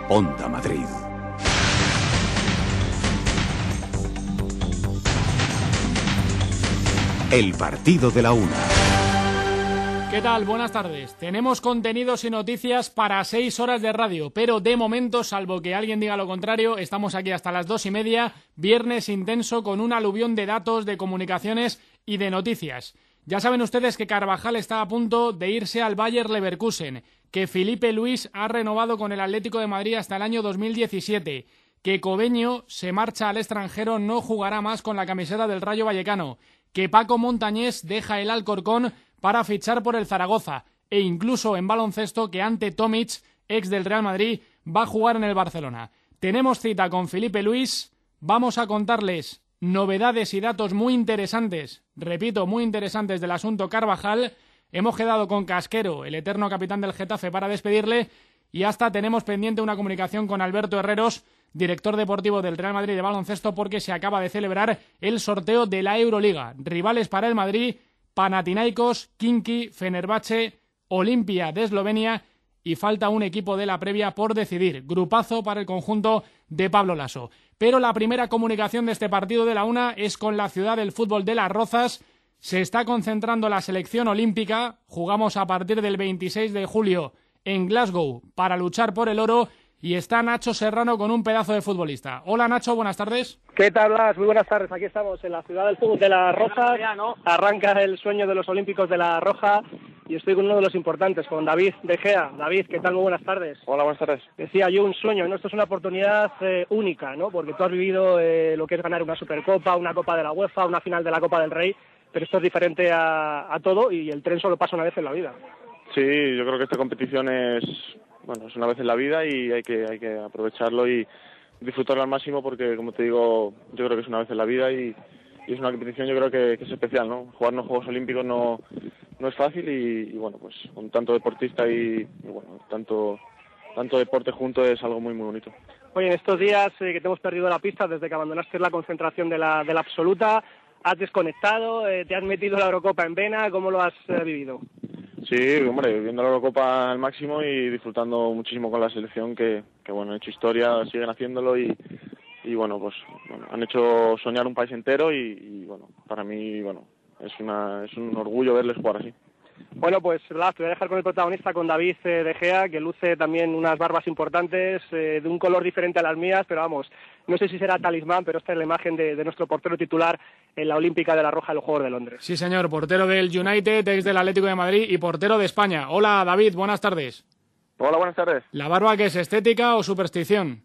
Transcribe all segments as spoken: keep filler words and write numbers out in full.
Onda Madrid. El partido de la una. ¿Qué tal? Buenas tardes. Tenemos contenidos y noticias para seis horas de radio, pero de momento, salvo que alguien diga lo contrario, estamos aquí hasta las dos y media, viernes intenso con un aluvión de datos, de comunicaciones y de noticias. Ya saben ustedes que Carvajal está a punto de irse al Bayer Leverkusen, que Filipe Luis ha renovado con el Atlético de Madrid hasta el año dos mil diecisiete, que Cobeño se marcha al extranjero, no jugará más con la camiseta del Rayo Vallecano, que Paco Montañés deja el Alcorcón para fichar por el Zaragoza, e incluso en baloncesto que Ante Tomic, ex del Real Madrid, va a jugar en el Barcelona. Tenemos cita con Filipe Luis, vamos a contarles novedades y datos muy interesantes, repito, muy interesantes del asunto Carvajal. Hemos quedado con Casquero, el eterno capitán del Getafe, para despedirle, y hasta tenemos pendiente una comunicación con Alberto Herreros, director deportivo del Real Madrid de baloncesto, porque se acaba de celebrar el sorteo de la Euroliga. Rivales para el Madrid: Panathinaikos, Khimki, Fenerbahce, Olimpia de Eslovenia, y falta un equipo de la previa por decidir. Grupazo para el conjunto de Pablo Laso. Pero la primera comunicación de este partido de la una es con la ciudad del fútbol de Las Rozas. Se está concentrando la selección olímpica. Jugamos a partir del veintiséis de julio en Glasgow para luchar por el oro. Y está Nacho Serrano con un pedazo de futbolista. Hola Nacho, buenas tardes. ¿Qué tal, Blas? Muy buenas tardes. Aquí estamos en la ciudad del fútbol de Las Rozas. Arranca el sueño de los Olímpicos de La Roja y estoy con uno de los importantes, con David De Gea. David, ¿qué tal? Muy buenas tardes. Hola, buenas tardes. Decía yo, un sueño, ¿no? Esto es una oportunidad eh, única, ¿no? Porque tú has vivido eh, lo que es ganar una Supercopa, una Copa de la UEFA, una final de la Copa del Rey, pero esto es diferente a, a todo y el tren solo pasa una vez en la vida. Sí, yo creo que esta competición es... Bueno, es una vez en la vida y hay que hay que aprovecharlo y disfrutarlo al máximo porque, como te digo, yo creo que es una vez en la vida y, y es una competición yo creo que, que es especial, ¿no? Jugar en los Juegos Olímpicos no, no es fácil y, y, bueno, pues con tanto deportista y, y bueno, tanto, tanto deporte junto es algo muy, muy bonito. Oye, en estos días eh, que te hemos perdido la pista desde que abandonaste la concentración de la, de la absoluta, has desconectado, eh, te has metido la Eurocopa en vena, ¿cómo lo has eh, vivido? Sí, hombre, viendo la Eurocopa al máximo y disfrutando muchísimo con la selección que, que bueno, han hecho historia, siguen haciéndolo y, y bueno, pues bueno, han hecho soñar un país entero y, y bueno, para mí, bueno, es una es un orgullo verles jugar así. Bueno, pues Blas, te voy a dejar con el protagonista, con David eh, De Gea, que luce también unas barbas importantes, eh, de un color diferente a las mías, pero vamos, no sé si será talismán, pero esta es la imagen de, de nuestro portero titular en la Olímpica de La Roja de los Juegos de Londres. Sí, señor, portero del United, ex del Atlético de Madrid y portero de España. Hola, David, buenas tardes. Hola, buenas tardes. ¿La barba que es estética o superstición?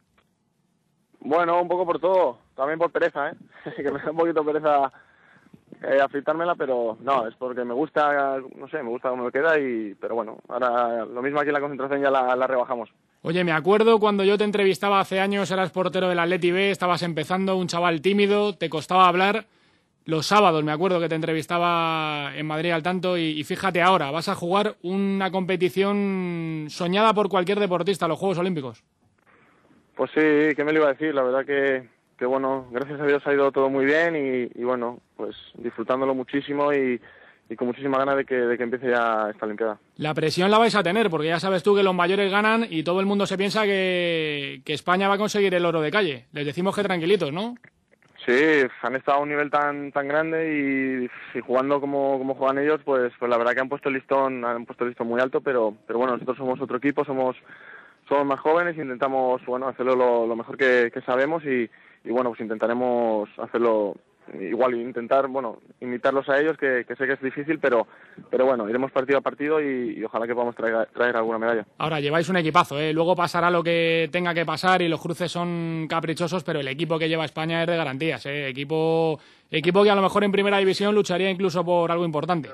Bueno, un poco por todo, también por pereza, ¿eh? que me da un poquito pereza eh, afeitármela, pero no, es porque me gusta, no sé, me gusta cómo me queda y, pero bueno, ahora lo mismo aquí en la concentración ya la, la rebajamos. Oye, me acuerdo cuando yo te entrevistaba hace años, eras portero del Atleti B, estabas empezando, un chaval tímido, te costaba hablar. Los sábados me acuerdo que te entrevistaba en Madrid al tanto y, y fíjate ahora, vas a jugar una competición soñada por cualquier deportista, los Juegos Olímpicos. Pues sí, ¿qué me lo iba a decir? La verdad que, que bueno, gracias a Dios ha ido todo muy bien y, y bueno, pues disfrutándolo muchísimo y, y con muchísima ganas de que, de que empiece ya esta Olimpiada. La presión la vais a tener porque ya sabes tú que los mayores ganan y todo el mundo se piensa que, que España va a conseguir el oro de calle. Les decimos que tranquilitos, ¿no? Sí, han estado a un nivel tan tan grande y, y jugando como, como juegan ellos, pues pues la verdad que han puesto el listón, han puesto el listón muy alto, pero pero bueno, nosotros somos otro equipo, somos somos más jóvenes, intentamos bueno hacerlo lo, lo mejor que, que sabemos y, y bueno, pues intentaremos hacerlo igual, intentar bueno imitarlos a ellos, que, que sé que es difícil, pero pero bueno, iremos partido a partido y, y ojalá que podamos traer, traer alguna medalla. Ahora, lleváis un equipazo, ¿eh? Luego pasará lo que tenga que pasar y los cruces son caprichosos, pero el equipo que lleva España es de garantías, ¿eh? Equipo, equipo que a lo mejor en primera división lucharía incluso por algo importante.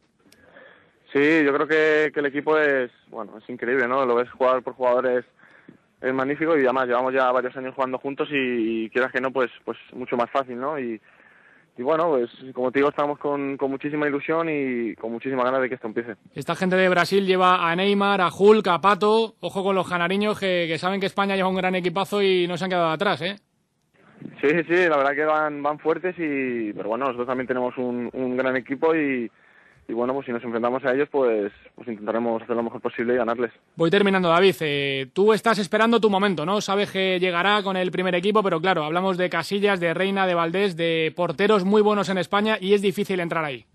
Sí, yo creo que, que el equipo es, bueno, es increíble, ¿no? Lo ves jugar por jugadores, es magnífico y además llevamos ya varios años jugando juntos y, y quieras que no, pues pues mucho más fácil, ¿no? Y Y bueno, pues como te digo, estamos con, con muchísima ilusión y con muchísima ganas de que esto empiece. Esta gente de Brasil lleva a Neymar, a Hulk, a Pato. Ojo con los canariños que, que saben que España lleva un gran equipazo y no se han quedado atrás, ¿eh? Sí, sí, la verdad que van, van fuertes, y pero bueno, nosotros también tenemos un, un gran equipo y, y bueno, pues si nos enfrentamos a ellos, pues, pues intentaremos hacer lo mejor posible y ganarles. Voy terminando, David. Eh, tú estás esperando tu momento, ¿no? Sabes que llegará con el primer equipo, pero claro, hablamos de Casillas, de Reina, de Valdés, de porteros muy buenos en España y es difícil entrar ahí.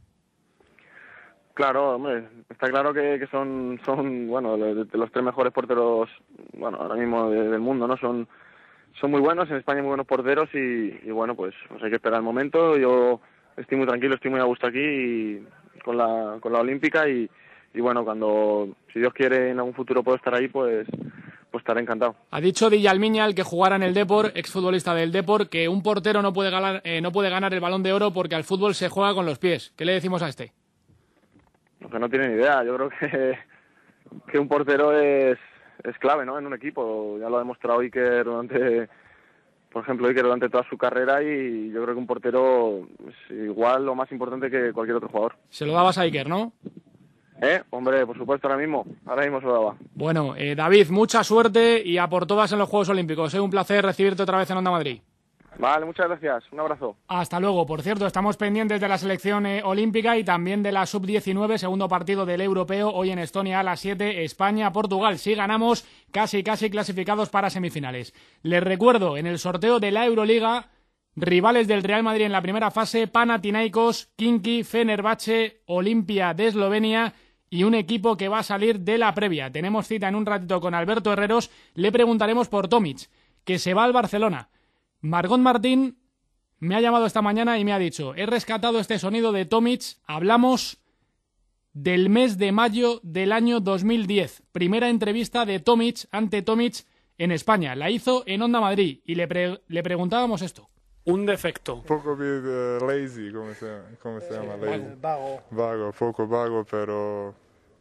Claro, hombre, está claro que, que son, son bueno, de, de los tres mejores porteros, bueno, ahora mismo de, del mundo, ¿no? Son, son muy buenos, en España hay muy buenos porteros y, y bueno, pues, pues hay que esperar el momento. Yo estoy muy tranquilo, estoy muy a gusto aquí y, con la con la Olímpica y, y bueno, cuando, si Dios quiere, en algún futuro puedo estar ahí, pues pues estaré encantado. Ha dicho Di Almiña, el que jugara en el Depor, exfutbolista del Depor, que un portero no puede ganar, eh, no puede ganar el Balón de Oro porque al fútbol se juega con los pies. ¿Qué le decimos a este? Lo que no tiene ni idea. Yo creo que, que un portero es, es clave, ¿no? En un equipo. Ya lo ha demostrado Iker durante, por ejemplo, Iker durante toda su carrera y yo creo que un portero es igual o más importante que cualquier otro jugador. Se lo dabas a Iker, ¿no? ¿Eh? Hombre, por supuesto, ahora mismo. Ahora mismo se lo daba. Bueno, eh, David, mucha suerte y a por todas en los Juegos Olímpicos. Es un placer recibirte otra vez en Onda Madrid. Vale, muchas gracias. Un abrazo. Hasta luego. Por cierto, estamos pendientes de la selección eh, olímpica y también de la sub diecinueve, segundo partido del europeo, hoy en Estonia a las siete, España-Portugal. Si ganamos, casi casi clasificados para semifinales. Les recuerdo, en el sorteo de la Euroliga, rivales del Real Madrid en la primera fase, Panathinaikos, Khimki, Fenerbahce, Olimpia de Eslovenia y un equipo que va a salir de la previa. Tenemos cita en un ratito con Alberto Herreros. Le preguntaremos por Tomic, que se va al Barcelona. Margot Martín me ha llamado esta mañana y me ha dicho: he rescatado este sonido de Tomic, hablamos del mes de mayo del año dos mil diez. Primera entrevista de Tomic ante Tomic en España. La hizo en Onda Madrid y le, pre- le preguntábamos esto. Un defecto. Un poco bit uh, lazy, ¿cómo se, cómo se llama? Lazy. Vago. Vago, poco vago, pero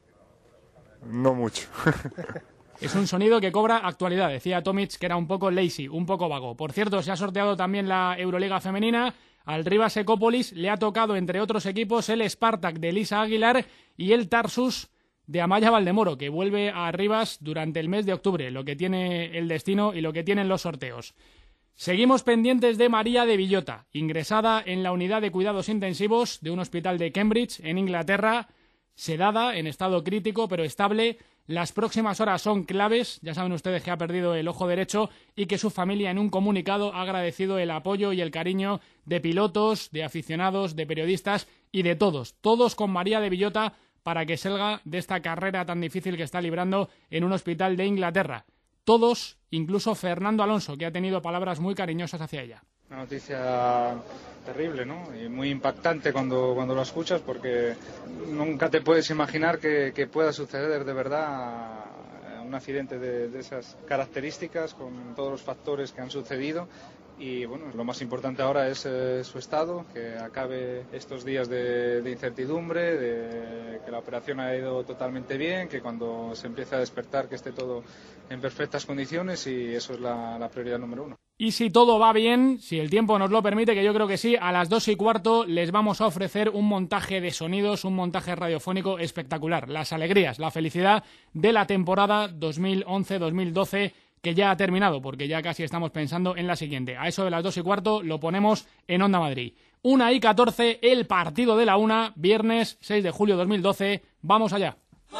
no mucho. Es un sonido que cobra actualidad. Decía Tomic que era un poco lazy, un poco vago. Por cierto, se ha sorteado también la Euroliga femenina. Al Rivas Ecópolis le ha tocado, entre otros equipos, el Spartak de Elisa Aguilar y el Tarsus de Amaya Valdemoro, que vuelve a Rivas durante el mes de octubre, lo que tiene el destino y lo que tienen los sorteos. Seguimos pendientes de María de Villota, ingresada en la unidad de cuidados intensivos de un hospital de Cambridge, en Inglaterra, sedada, en estado crítico, pero estable. Las próximas horas son claves. Ya saben ustedes que ha perdido el ojo derecho y que su familia en un comunicado ha agradecido el apoyo y el cariño de pilotos, de aficionados, de periodistas y de todos. Todos con María de Villota para que salga de esta carrera tan difícil que está librando en un hospital de Inglaterra. Todos, incluso Fernando Alonso, que ha tenido palabras muy cariñosas hacia ella. Una noticia terrible, ¿no? Y muy impactante cuando, cuando lo escuchas, porque nunca te puedes imaginar que, que pueda suceder de verdad un accidente de, de esas características, con todos los factores que han sucedido. Y bueno, lo más importante ahora es eh, su estado, que acabe estos días de, de incertidumbre, de que la operación ha ido totalmente bien, que cuando se empiece a despertar que esté todo en perfectas condiciones, y eso es la, la prioridad número uno. Y si todo va bien, si el tiempo nos lo permite, que yo creo que sí, a las dos y cuarto les vamos a ofrecer un montaje de sonidos, un montaje radiofónico espectacular. Las alegrías, la felicidad de la temporada dos mil once dos mil doce, que ya ha terminado, porque ya casi estamos pensando en la siguiente. A eso de las dos y cuarto lo ponemos en Onda Madrid. Una y catorce, el partido de la una, viernes seis de julio dos mil doce. Vamos allá.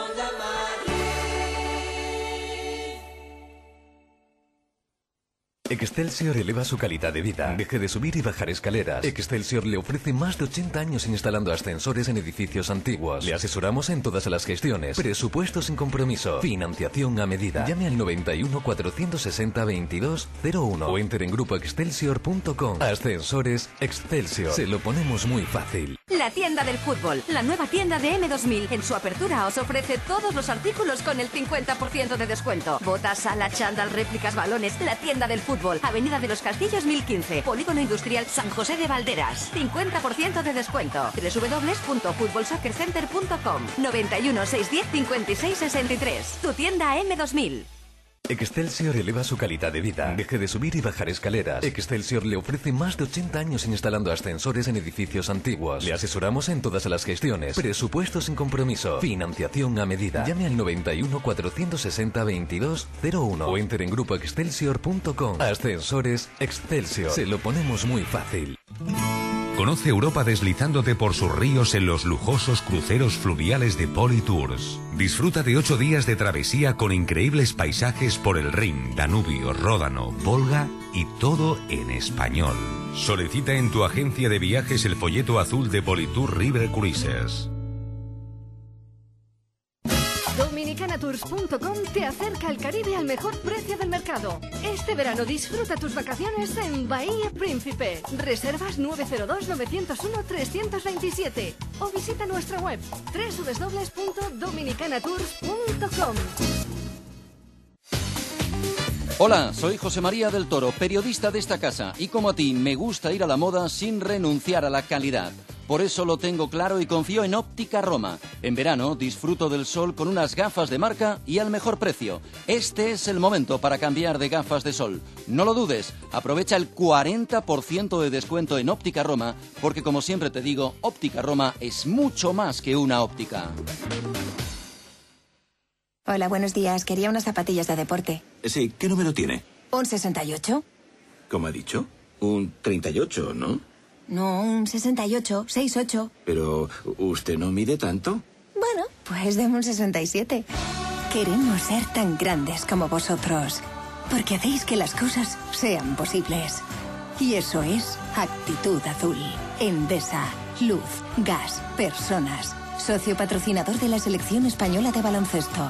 Excelsior eleva su calidad de vida. Deje de subir y bajar escaleras. Excelsior le ofrece más de ochenta años instalando ascensores en edificios antiguos. Le asesoramos en todas las gestiones. Presupuesto sin compromiso. Financiación a medida. Llame al noventa y uno cuatrocientos sesenta veintidós cero uno o entre en grupo excelsior punto com. Ascensores Excelsior. Se lo ponemos muy fácil. La tienda del fútbol. La nueva tienda de eme dos mil. En su apertura os ofrece todos los artículos con el cincuenta por ciento de descuento. Botas, sala, chándal, réplicas, balones. La tienda del fútbol. Avenida de los Castillos mil quince, Polígono Industrial San José de Valderas. cincuenta por ciento de descuento. doble u doble u doble u punto fútbol soccer center punto com. noventa y uno seiscientos diez cincuenta y seis sesenta y tres. Tu tienda eme dos mil. Excelsior eleva su calidad de vida. Deje de subir y bajar escaleras. Excelsior le ofrece más de ochenta años instalando ascensores en edificios antiguos. Le asesoramos en todas las gestiones. Presupuesto sin compromiso. Financiación a medida. Llame al noventa y uno cuatrocientos sesenta veintidós cero uno o entre en grupo excelsior punto com. Ascensores Excelsior. Se lo ponemos muy fácil. Conoce Europa deslizándote por sus ríos en los lujosos cruceros fluviales de Politours. Disfruta de ocho días de travesía con increíbles paisajes por el Rin, Danubio, Ródano, Volga y todo en español. Solicita en tu agencia de viajes el folleto azul de Politour River Cruises. Dominicana Tours punto com te acerca al Caribe al mejor precio del mercado. Este verano disfruta tus vacaciones en Bahía Príncipe. Reservas nueve cero dos, nueve cero uno, tres dos siete o visita nuestra web doble u doble u doble u punto dominicana tours punto com. Hola, soy José María del Toro, periodista de esta casa, y como a ti me gusta ir a la moda sin renunciar a la calidad. Por eso lo tengo claro y confío en Óptica Roma. En verano disfruto del sol con unas gafas de marca y al mejor precio. Este es el momento para cambiar de gafas de sol. No lo dudes, aprovecha el cuarenta por ciento de descuento en Óptica Roma, porque como siempre te digo, Óptica Roma es mucho más que una óptica. Hola, buenos días. Quería unas zapatillas de deporte. Sí, ¿qué número tiene? ¿Un sesenta y ocho? ¿Cómo ha dicho? Un treinta y ocho, ¿no? No, un sesenta y ocho, sesenta y ocho. Pero, ¿usted no mide tanto? Bueno, pues deme un sesenta y siete. Queremos ser tan grandes como vosotros, porque hacéis que las cosas sean posibles. Y eso es Actitud Azul. Endesa, luz, gas, personas. Socio patrocinador de la Selección Española de Baloncesto.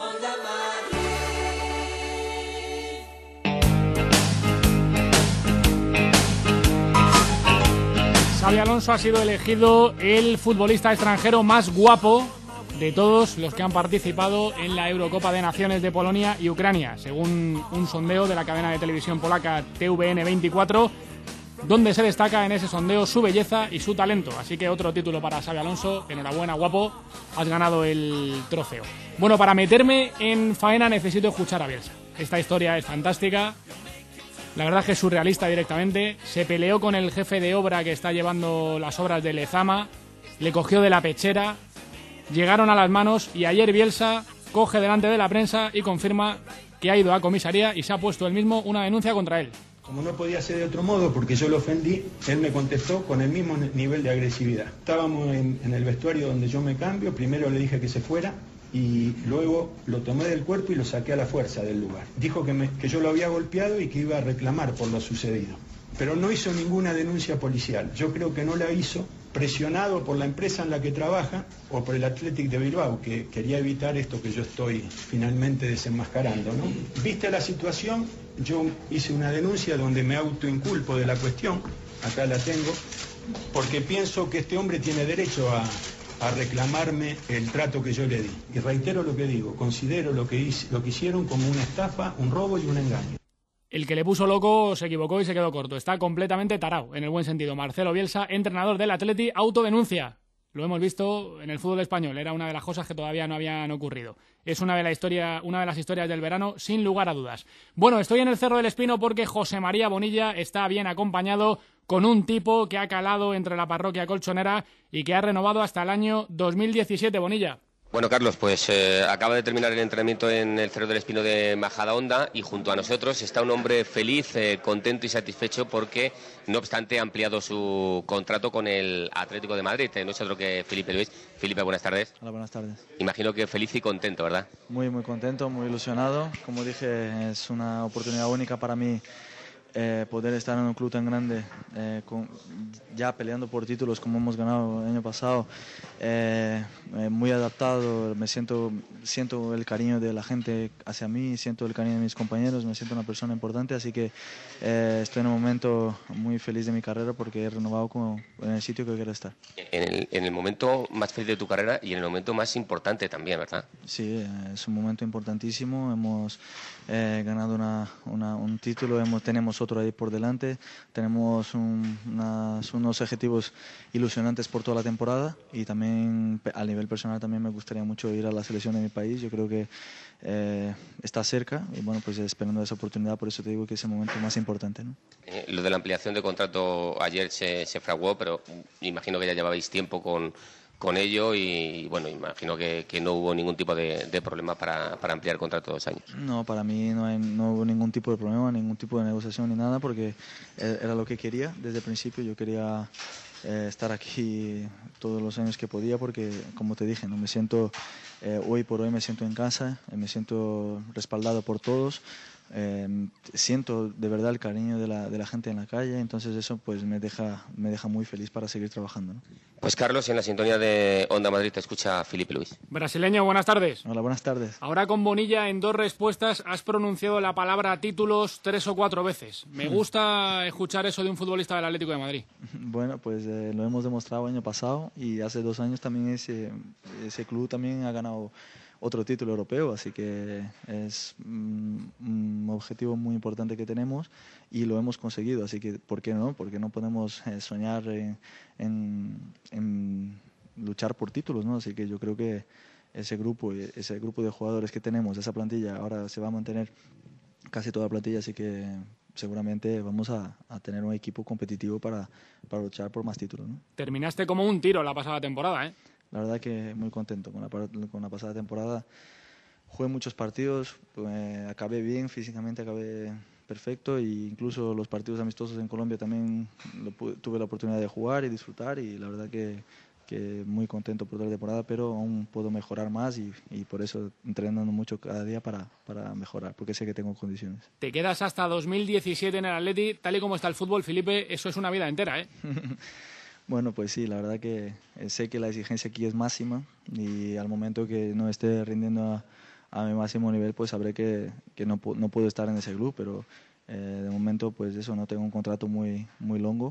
Xabi Alonso ha sido elegido el futbolista extranjero más guapo de todos los que han participado en la Eurocopa de Naciones de Polonia y Ucrania, según un sondeo de la cadena de televisión polaca T V N veinticuatro, donde se destaca en ese sondeo su belleza y su talento. Así que otro título para Xabi Alonso. Enhorabuena, guapo, has ganado el trofeo. Bueno, para meterme en faena necesito escuchar a Bielsa. Esta historia es fantástica. La verdad es que es surrealista directamente. Se peleó con el jefe de obra que está llevando las obras de Lezama, le cogió de la pechera, llegaron a las manos y ayer Bielsa coge delante de la prensa y confirma que ha ido a comisaría y se ha puesto él mismo una denuncia contra él. Como no podía ser de otro modo, porque yo lo ofendí, él me contestó con el mismo nivel de agresividad. Estábamos en, en el vestuario donde yo me cambio, primero le dije que se fuera y luego lo tomé del cuerpo y lo saqué a la fuerza del lugar. Dijo que, me, que yo lo había golpeado y que iba a reclamar por lo sucedido. Pero no hizo ninguna denuncia policial. Yo creo que no la hizo presionado por la empresa en la que trabaja o por el Athletic de Bilbao, que quería evitar esto que yo estoy finalmente desenmascarando, ¿no? Viste la situación, yo hice una denuncia donde me autoinculpo de la cuestión, acá la tengo, porque pienso que este hombre tiene derecho a, a reclamarme el trato que yo le di. Y reitero lo que digo, considero lo que, hice, lo que hicieron como una estafa, un robo y un engaño. El que le puso loco se equivocó y se quedó corto. Está completamente tarao, en el buen sentido. Marcelo Bielsa, entrenador del Atleti, autodenuncia. Lo hemos visto en el fútbol español. Era una de las cosas que todavía no habían ocurrido. Es una de, la historia, una de las historias del verano, sin lugar a dudas. Bueno, estoy en el Cerro del Espino porque José María Bonilla está bien acompañado con un tipo que ha calado entre la parroquia colchonera y que ha renovado hasta el año dos mil diecisiete, Bonilla. Bueno, Carlos, pues eh, acaba de terminar el entrenamiento en el Cerro del Espino de Majadahonda y junto a nosotros está un hombre feliz, eh, contento y satisfecho porque, no obstante, ha ampliado su contrato con el Atlético de Madrid. Eh, no es otro que Felipe Luis. Felipe, buenas tardes. Hola, buenas tardes. Imagino que feliz y contento, ¿verdad? Muy, muy contento, muy ilusionado. Como dije, es una oportunidad única para mí. Eh, poder estar en un club tan grande, eh, con, ya peleando por títulos como hemos ganado el año pasado, eh, eh, muy adaptado, me siento, siento el cariño de la gente hacia mí, siento el cariño de mis compañeros, me siento una persona importante, así que eh, estoy en un momento muy feliz de mi carrera porque he renovado como en el sitio que quiero estar. En el, en el momento más feliz de tu carrera y en el momento más importante también, ¿verdad? Sí, es un momento importantísimo, hemos eh, ganado una, una, un título, hemos, tenemos otro ahí por delante, tenemos un, unas, unos objetivos ilusionantes por toda la temporada y también a nivel personal también me gustaría mucho ir a la selección de mi país, yo creo que eh, está cerca y bueno, pues esperando esa oportunidad, por eso te digo que es el momento más importante, ¿no? Eh, lo de la ampliación de contrato ayer se, se fraguó, pero imagino que ya llevabais tiempo con con ello y, bueno, imagino que, que no hubo ningún tipo de, de problema para, para ampliar el contrato dos años. No, para mí no, hay, no hubo ningún tipo de problema, ningún tipo de negociación ni nada, porque era lo que quería desde el principio. Yo quería eh, estar aquí todos los años que podía, porque como te dije, no me siento eh, hoy por hoy me siento en casa, eh, me siento respaldado por todos. Eh, siento de verdad el cariño de la, de la gente en la calle, entonces eso pues me deja, me deja muy feliz para seguir trabajando, ¿no? Pues Carlos, en la sintonía de Onda Madrid te escucha Filipe Luis. Brasileño, buenas tardes. Hola, buenas tardes. Ahora con Bonilla en dos respuestas has pronunciado la palabra títulos tres o cuatro veces. Me gusta escuchar eso de un futbolista del Atlético de Madrid. Bueno, pues eh, lo hemos demostrado el año pasado y hace dos años también ese, ese club también ha ganado otro título europeo, así que es un, un objetivo muy importante que tenemos y lo hemos conseguido, así que ¿por qué no? Porque no podemos eh, soñar en, en, en luchar por títulos, ¿no? Así que yo creo que ese grupo, ese grupo de jugadores que tenemos, esa plantilla, ahora se va a mantener casi toda la plantilla, así que seguramente vamos a, a tener un equipo competitivo para, para luchar por más títulos, ¿no? Terminaste como un tiro la pasada temporada, ¿eh? La verdad que muy contento con la, con la pasada temporada. Jugué muchos partidos, pues, acabé bien, físicamente acabé perfecto, e incluso los partidos amistosos en Colombia también lo, tuve la oportunidad de jugar y disfrutar, y la verdad que, que muy contento por toda la temporada, pero aún puedo mejorar más y, y por eso entrenando mucho cada día para, para mejorar, porque sé que tengo condiciones. Te quedas hasta dos mil diecisiete en el Atleti, tal y como está el fútbol, Filipe, eso es una vida entera, ¿eh? Bueno, pues sí, la verdad que sé que la exigencia aquí es máxima y al momento que no esté rindiendo a, a mi máximo nivel, pues sabré que, que no, no puedo estar en ese club, pero eh, de momento pues eso, no tengo un contrato muy, muy largo,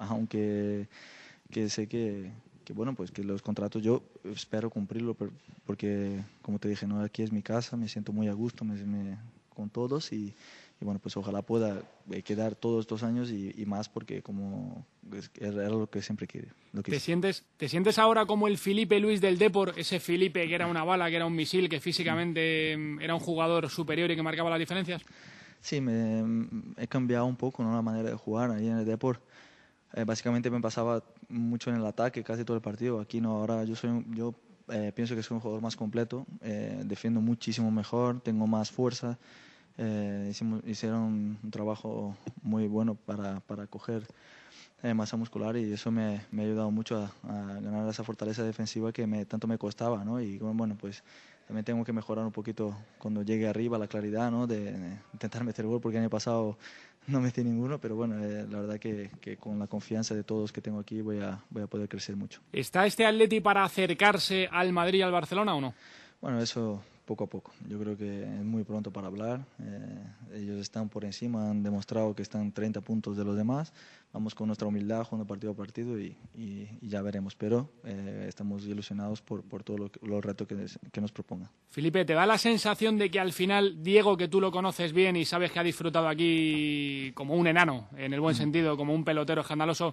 aunque que sé que, que, bueno, pues que los contratos yo espero cumplirlo porque, como te dije, no, aquí es mi casa, me siento muy a gusto me, me, con todos y Y bueno, pues ojalá pueda quedar todos estos años y, y más porque como era lo que siempre quería. Lo que ¿Te, sientes, ¿Te sientes ahora como el Filipe Luis del Depor? Ese Filipe que era una bala, que era un misil, que físicamente era un jugador superior y que marcaba las diferencias. Sí, me, he cambiado un poco, ¿no?, la manera de jugar ahí en el Depor. Eh, básicamente me pasaba mucho en el ataque casi todo el partido. Aquí no, ahora yo soy yo eh, pienso que soy un jugador más completo, eh, defiendo muchísimo mejor, tengo más fuerza. Eh, hicimos, hicieron un trabajo muy bueno para, para coger eh, masa muscular y eso me, me ha ayudado mucho a, a ganar esa fortaleza defensiva que me, tanto me costaba, ¿no? Y bueno, pues también tengo que mejorar un poquito cuando llegue arriba la claridad, ¿no?, de, de intentar meter gol, porque el año pasado no metí ninguno, pero bueno, eh, la verdad que, que con la confianza de todos que tengo aquí voy a, voy a poder crecer mucho. ¿Está este Atleti para acercarse al Madrid y al Barcelona o no? Bueno, eso poco a poco. Yo creo que es muy pronto para hablar. Eh, ellos están por encima, han demostrado que están treinta puntos de los demás. Vamos con nuestra humildad, jugando partido a partido y, y, y ya veremos. Pero eh, estamos ilusionados por, por todos lo, los retos que, que nos proponga. Filipe, ¿te da la sensación de que al final Diego, que tú lo conoces bien y sabes que ha disfrutado aquí como un enano, en el buen mm. sentido, como un pelotero escandaloso,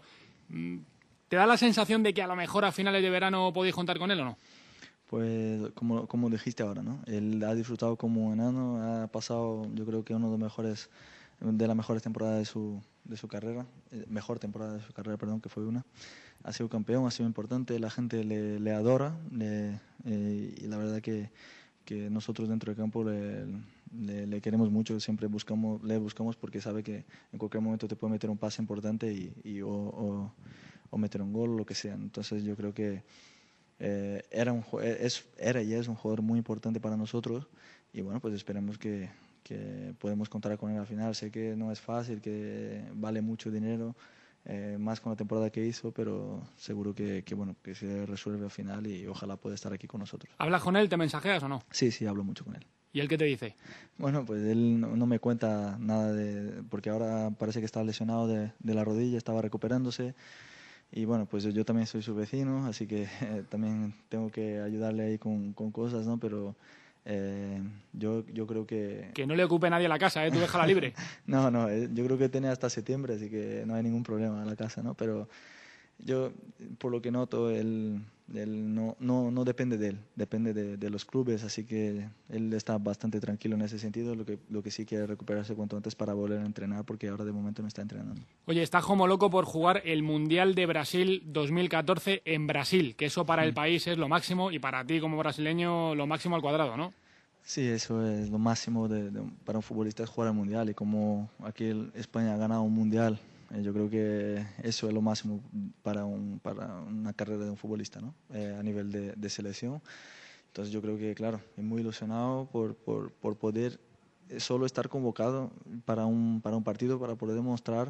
¿te da la sensación de que a lo mejor a finales de verano podéis contar con él o no? Pues como, como dijiste ahora, ¿no? Él ha disfrutado como un enano, ha pasado yo creo que uno de los mejores, de las mejores temporadas de su, de su carrera, mejor temporada de su carrera, perdón, que fue una. Ha sido campeón, ha sido importante, la gente le, le adora le, eh, y la verdad que, que nosotros dentro del campo le, le, le queremos mucho, siempre buscamos, le buscamos porque sabe que en cualquier momento te puede meter un pase importante y, y o, o, o meter un gol o lo que sea. Entonces yo creo que Eh, era, un, es, era y es un jugador muy importante para nosotros y bueno, pues esperemos que, que podemos contar con él al final. Sé que no es fácil, que vale mucho dinero, eh, más con la temporada que hizo, pero seguro que, que, bueno, que se resuelve al final y ojalá pueda estar aquí con nosotros. ¿Hablas con él? ¿Te mensajeas o no? Sí, sí, hablo mucho con él. ¿Y él qué te dice? Bueno, pues él no, no me cuenta nada, de, porque ahora parece que está lesionado de, de la rodilla, estaba recuperándose. Y bueno, pues yo también soy su vecino, así que eh, también tengo que ayudarle ahí con, con cosas, ¿no? Pero eh, yo, yo creo que... Que no le ocupe nadie la casa, ¿eh? Tú déjala libre. no, no, yo creo que tiene hasta septiembre, así que no hay ningún problema en la casa, ¿no? Pero yo, por lo que noto, él, él no, no, no depende de él, depende de, de los clubes, así que él está bastante tranquilo en ese sentido. Lo que, lo que sí quiere recuperarse cuanto antes para volver a entrenar, porque ahora de momento no está entrenando. Oye, está como loco por jugar el Mundial de Brasil dos mil catorce en Brasil, que eso para mm. el país es lo máximo y para ti como brasileño lo máximo al cuadrado, ¿no? Sí, eso es lo máximo de, de, para un futbolista, es jugar al Mundial, y como aquí España ha ganado un Mundial Eh, yo creo que eso es lo máximo para, un, para una carrera de un futbolista, ¿no? Eh, a nivel de, de selección. Entonces yo creo que, claro, estoy muy ilusionado por, por, por poder solo estar convocado para un, para un partido, para poder demostrar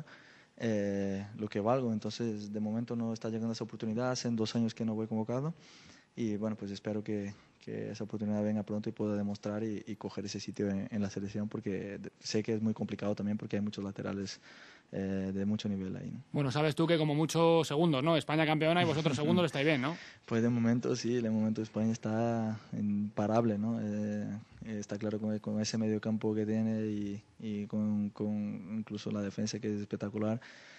eh, lo que valgo. Entonces, de momento no está llegando esa oportunidad, hace dos años que no voy convocado y bueno, pues espero que, que esa oportunidad venga pronto y pueda demostrar y, y coger ese sitio en, en la selección, porque sé que es muy complicado también porque hay muchos laterales eh, de mucho nivel ahí, ¿no? Bueno, sabes tú que como muchos segundos, ¿no? España campeona y vosotros segundos estáis bien, ¿no? Pues de momento sí, de momento España está imparable, ¿no? Eh, está claro con, con ese medio campo que tiene y, y con, con incluso la defensa que es espectacular.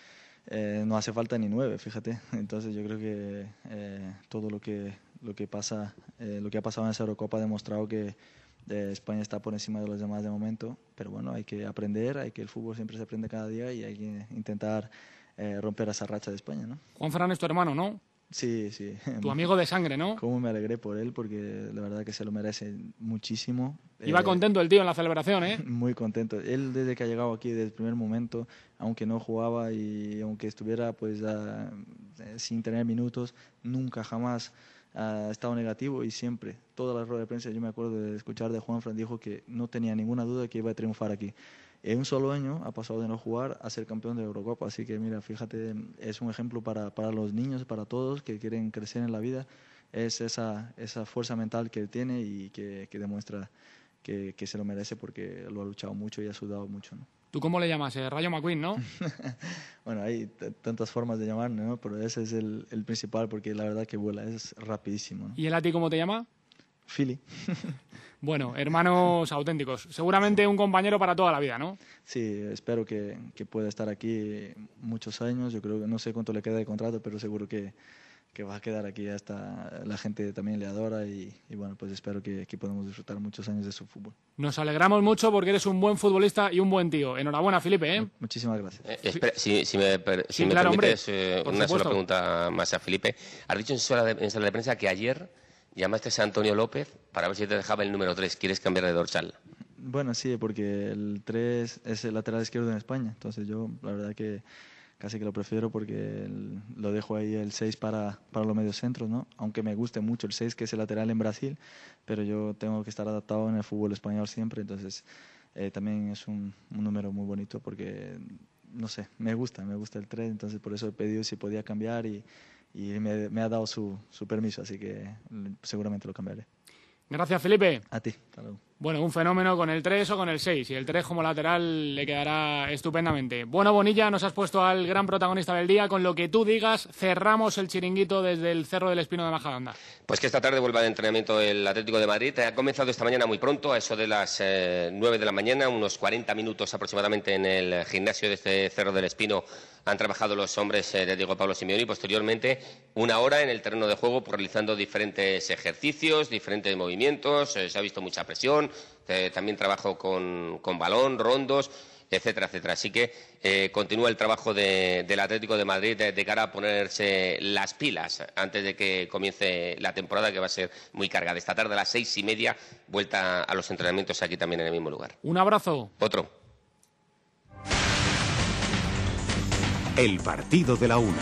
Eh, no hace falta ni nueve, fíjate. Entonces yo creo que eh, todo lo que lo que pasa, eh, lo que ha pasado en esa Eurocopa ha demostrado que eh, España está por encima de los demás de momento. Pero bueno, hay que aprender, hay que el fútbol siempre se aprende cada día y hay que intentar eh, romper esa racha de España, ¿no? Juan Fran es tu hermano, ¿no? Sí, sí. Tu amigo de sangre, ¿no? Cómo me alegré por él, porque la verdad que se lo merece muchísimo. Iba eh, contento el tío en la celebración, ¿eh? Muy contento. Él desde que ha llegado aquí, desde el primer momento, aunque no jugaba y aunque estuviera pues a, sin tener minutos, nunca jamás ha estado negativo y siempre, toda la rueda de prensa, yo me acuerdo de escuchar de Juan Fran, dijo que no tenía ninguna duda de que iba a triunfar aquí. En un solo año ha pasado de no jugar a ser campeón de Eurocopa, así que mira, fíjate, es un ejemplo para, para los niños, para todos que quieren crecer en la vida, es esa, esa fuerza mental que él tiene y que, que demuestra que, que se lo merece porque lo ha luchado mucho y ha sudado mucho, ¿no? ¿Tú cómo le llamas? Eh, Rayo McQueen, ¿no? Bueno, hay tantas formas de llamarme, ¿no? Pero ese es el, el principal porque la verdad que vuela, es rapidísimo, ¿no? ¿Y él a ti cómo te llama? Philly. Bueno, hermanos auténticos. Seguramente un compañero para toda la vida, ¿no? Sí, espero que, que pueda estar aquí muchos años. Yo creo que no sé cuánto le queda de contrato, pero seguro que, que va a quedar aquí hasta la gente también le adora y, y bueno, pues espero que, que podamos disfrutar muchos años de su fútbol. Nos alegramos mucho porque eres un buen futbolista y un buen tío. Enhorabuena, Felipe, ¿eh? Muchísimas gracias. Eh, espera, si, si me, per, si sí, me claro, permites hombre, eh, una sola pregunta más a Felipe. Has dicho en sala de, en sala de prensa que ayer llamaste a Antonio López para ver si te dejaba el número tres. ¿Quieres cambiar de dorsal? Bueno, sí, porque el tres es el lateral izquierdo en España. Entonces yo, la verdad que casi que lo prefiero porque el, lo dejo ahí el seis para, para los mediocentros, ¿no? Aunque me guste mucho el seis, que es el lateral en Brasil, pero yo tengo que estar adaptado en el fútbol español siempre. Entonces eh, también es un, un número muy bonito porque, no sé, me gusta, me gusta el tres. Entonces por eso he pedido si podía cambiar y... y me, me ha dado su, su permiso, así que seguramente lo cambiaré. Gracias, Felipe. A ti. Hasta luego. Bueno, un fenómeno con el tres o con el seis, y el tres como lateral le quedará estupendamente. Bueno, Bonilla, nos has puesto al gran protagonista del día. Con lo que tú digas, cerramos el chiringuito desde el Cerro del Espino de Majadahonda. Pues que esta tarde vuelva de entrenamiento el Atlético de Madrid. Ha comenzado esta mañana muy pronto, a eso de las eh, nueve de la mañana, unos cuarenta minutos aproximadamente en el gimnasio de este Cerro del Espino. Han trabajado los hombres eh, de Diego Pablo Simeone y posteriormente una hora en el terreno de juego, pues, realizando diferentes ejercicios, diferentes movimientos. Eh, se ha visto mucha presión. Eh, también trabajo con, con balón, rondos, etcétera, etcétera. Así que eh, continúa el trabajo de, del Atlético de Madrid de, de cara a ponerse las pilas antes de que comience la temporada, que va a ser muy cargada. Esta tarde a las seis y media, vuelta a los entrenamientos aquí también en el mismo lugar. Un abrazo. Otro. El partido de la una.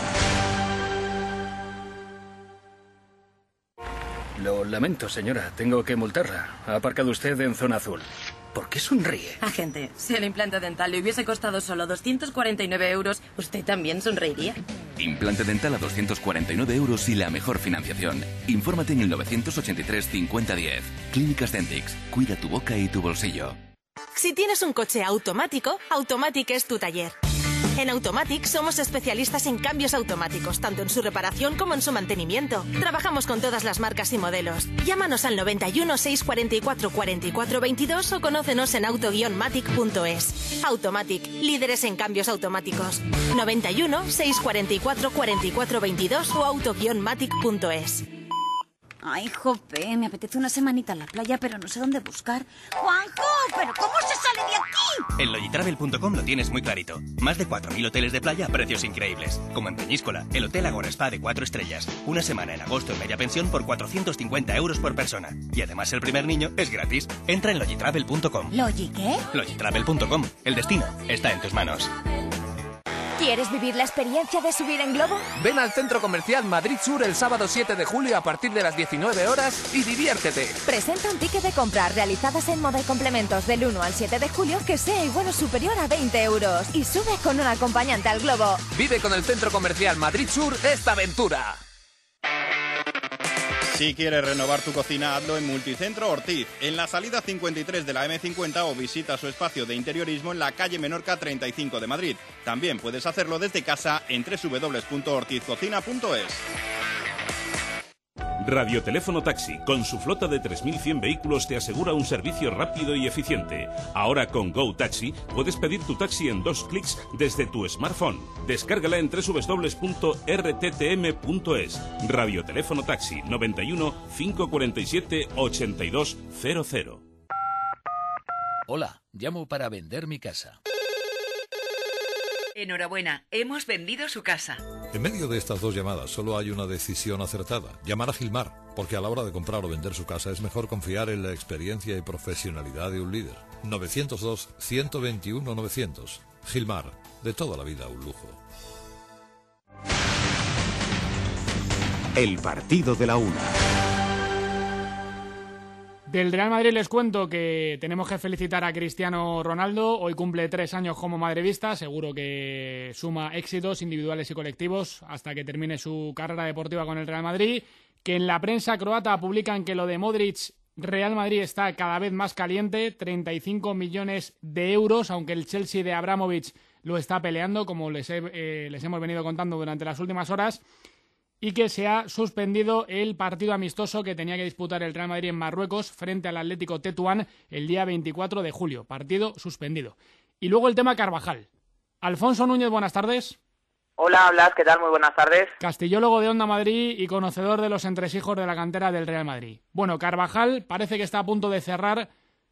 Lo lamento, señora. Tengo que multarla. Ha aparcado usted en zona azul. ¿Por qué sonríe? Agente, si el implante dental le hubiese costado solo doscientos cuarenta y nueve euros, ¿usted también sonreiría? Implante dental a doscientos cuarenta y nueve euros y la mejor financiación. Infórmate en el novecientos ochenta y tres cincuenta diez. Clínicas Dentix. Cuida tu boca y tu bolsillo. Si tienes un coche automático, Automatic es tu taller. En Automatic somos especialistas en cambios automáticos, tanto en su reparación como en su mantenimiento. Trabajamos con todas las marcas y modelos. Llámanos al noventa y uno, seiscientos cuarenta y cuatro, cuarenta y cuatro veintidós o conócenos en auto guion matic punto es. Automatic, líderes en cambios automáticos. noventa y uno, seiscientos cuarenta y cuatro, cuarenta y cuatro veintidós o auto guion matic punto es. Ay, jope, me apetece una semanita en la playa, pero no sé dónde buscar. ¡Juanjo! ¿Pero cómo se sale de aquí? En logitravel punto com lo tienes muy clarito. Más de cuatro mil hoteles de playa a precios increíbles. Como en Peñíscola, el Hotel Agora Spa de cuatro estrellas. Una semana en agosto en media pensión por cuatrocientos cincuenta euros por persona. Y además el primer niño es gratis. Entra en logitravel punto com. ¿Logi qué? logitravel punto com. El destino está en tus manos. ¿Quieres vivir la experiencia de subir en globo? Ven al Centro Comercial Madrid Sur el sábado siete de julio a partir de las diecinueve horas y diviértete. Presenta un ticket de compra realizadas en moda y complementos del uno al siete de julio que sea igual o superior a veinte euros. Y sube con un acompañante al globo. Vive con el Centro Comercial Madrid Sur esta aventura. Si quieres renovar tu cocina, hazlo en Multicentro Ortiz, en la salida cincuenta y tres de la eme cincuenta, o visita su espacio de interiorismo en la calle Menorca treinta y cinco de Madrid. También puedes hacerlo desde casa en doble u doble u doble u punto ortizcocina punto es. Radioteléfono Taxi, con su flota de tres mil cien vehículos, te asegura un servicio rápido y eficiente. Ahora con Go Taxi puedes pedir tu taxi en dos clics desde tu smartphone. Descárgala en doble u doble u doble u punto r t t m punto es. Radioteléfono Taxi, noventa y uno, cinco cuarenta y siete, ochenta y dos cero cero. Hola, llamo para vender mi casa. Enhorabuena, hemos vendido su casa. En medio de estas dos llamadas solo hay una decisión acertada: llamar a Gilmar, porque a la hora de comprar o vender su casa es mejor confiar en la experiencia y profesionalidad de un líder. novecientos dos, ciento veintiuno, novecientos. Gilmar, de toda la vida un lujo. El partido de la una. Del Real Madrid les cuento que tenemos que felicitar a Cristiano Ronaldo. Hoy cumple tres años como madridista. Seguro que suma éxitos individuales y colectivos hasta que termine su carrera deportiva con el Real Madrid. Que en la prensa croata publican que lo de Modric, Real Madrid, está cada vez más caliente. treinta y cinco millones de euros, aunque el Chelsea de Abramovich lo está peleando, como les, he, eh, les hemos venido contando durante las últimas horas. Y que se ha suspendido el partido amistoso que tenía que disputar el Real Madrid en Marruecos frente al Atlético Tetuán el día veinticuatro de julio. Partido suspendido. Y luego el tema Carvajal. Alfonso Núñez, buenas tardes. Hola, Blas, ¿qué tal? Muy buenas tardes. Castilloólogo de Onda Madrid y conocedor de los entresijos de la cantera del Real Madrid. Bueno, Carvajal parece que está a punto de cerrar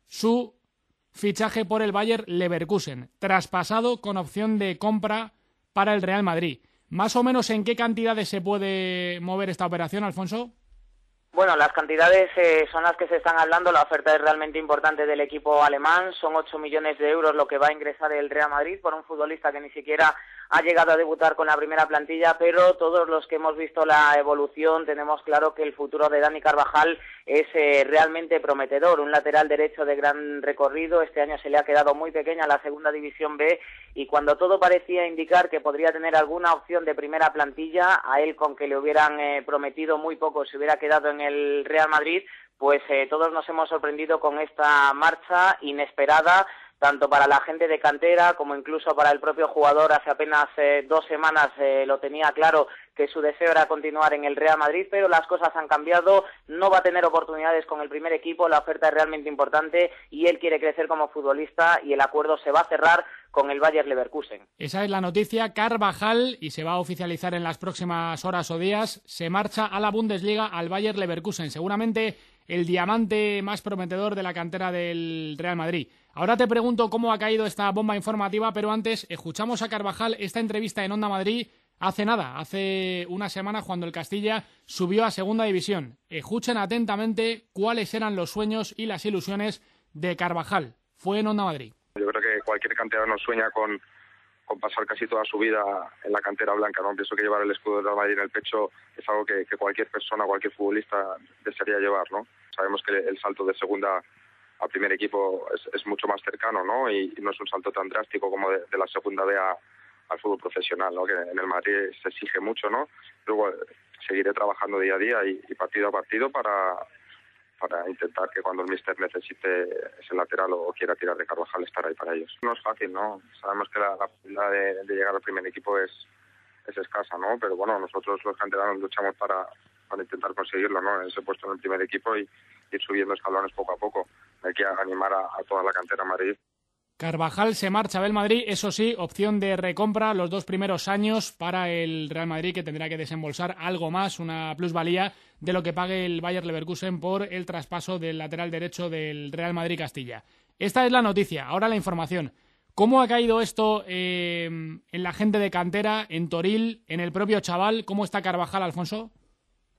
su fichaje por el Bayer Leverkusen, traspasado con opción de compra para el Real Madrid. ¿Más o menos en qué cantidades se puede mover esta operación, Alfonso? Bueno, las cantidades eh, son las que se están hablando. La oferta es realmente importante del equipo alemán. Son ocho millones de euros lo que va a ingresar el Real Madrid por un futbolista que ni siquiera ha llegado a debutar con la primera plantilla, pero todos los que hemos visto la evolución tenemos claro que el futuro de Dani Carvajal es eh, realmente prometedor. Un lateral derecho de gran recorrido. Este año se le ha quedado muy pequeña la segunda división B, y cuando todo parecía indicar que podría tener alguna opción de primera plantilla, a él con que le hubieran eh, prometido muy poco se hubiera quedado en el Real Madrid, pues eh, todos nos hemos sorprendido con esta marcha inesperada, tanto para la gente de cantera como incluso para el propio jugador. Hace apenas eh, dos semanas eh, lo tenía claro que su deseo era continuar en el Real Madrid, pero las cosas han cambiado. No va a tener oportunidades con el primer equipo, la oferta es realmente importante y él quiere crecer como futbolista, y el acuerdo se va a cerrar con el Bayer Leverkusen. Esa es la noticia. Carvajal, y se va a oficializar en las próximas horas o días, se marcha a la Bundesliga, al Bayer Leverkusen, seguramente el diamante más prometedor de la cantera del Real Madrid. Ahora te pregunto cómo ha caído esta bomba informativa, pero antes escuchamos a Carvajal esta entrevista en Onda Madrid hace nada, hace una semana, cuando el Castilla subió a Segunda División. Escuchen atentamente cuáles eran los sueños y las ilusiones de Carvajal. Fue en Onda Madrid. Yo creo que cualquier canterano sueña con, con pasar casi toda su vida en la cantera blanca, ¿no? Pienso que llevar el escudo del Real Madrid en el pecho es algo que, que cualquier persona, cualquier futbolista desearía llevar, ¿no? Sabemos que el salto de segunda al primer equipo es, es mucho más cercano, ¿no? Y, y no es un salto tan drástico como de, de la segunda B a, al fútbol profesional, ¿no? Que en el Madrid se exige mucho, ¿no? Luego seguiré trabajando día a día y, y partido a partido para... para intentar que cuando el míster necesite ese lateral o quiera tirar de Carvajal, estar ahí para ellos. No es fácil, ¿no? Sabemos que la, la posibilidad de, de llegar al primer equipo es, es escasa, ¿no? Pero bueno, nosotros los canteranos luchamos para, para intentar conseguirlo, ¿no? Ese puesto en el primer equipo y ir subiendo escalones poco a poco. Hay que animar a, a toda la cantera Madrid. Carvajal se marcha del Madrid, eso sí, opción de recompra los dos primeros años para el Real Madrid, que tendrá que desembolsar algo más, una plusvalía de lo que pague el Bayer Leverkusen por el traspaso del lateral derecho del Real Madrid Castilla. Esta es la noticia, ahora la información. ¿Cómo ha caído esto eh, en la gente de cantera, en Toril, en el propio chaval? ¿Cómo está Carvajal, Alfonso?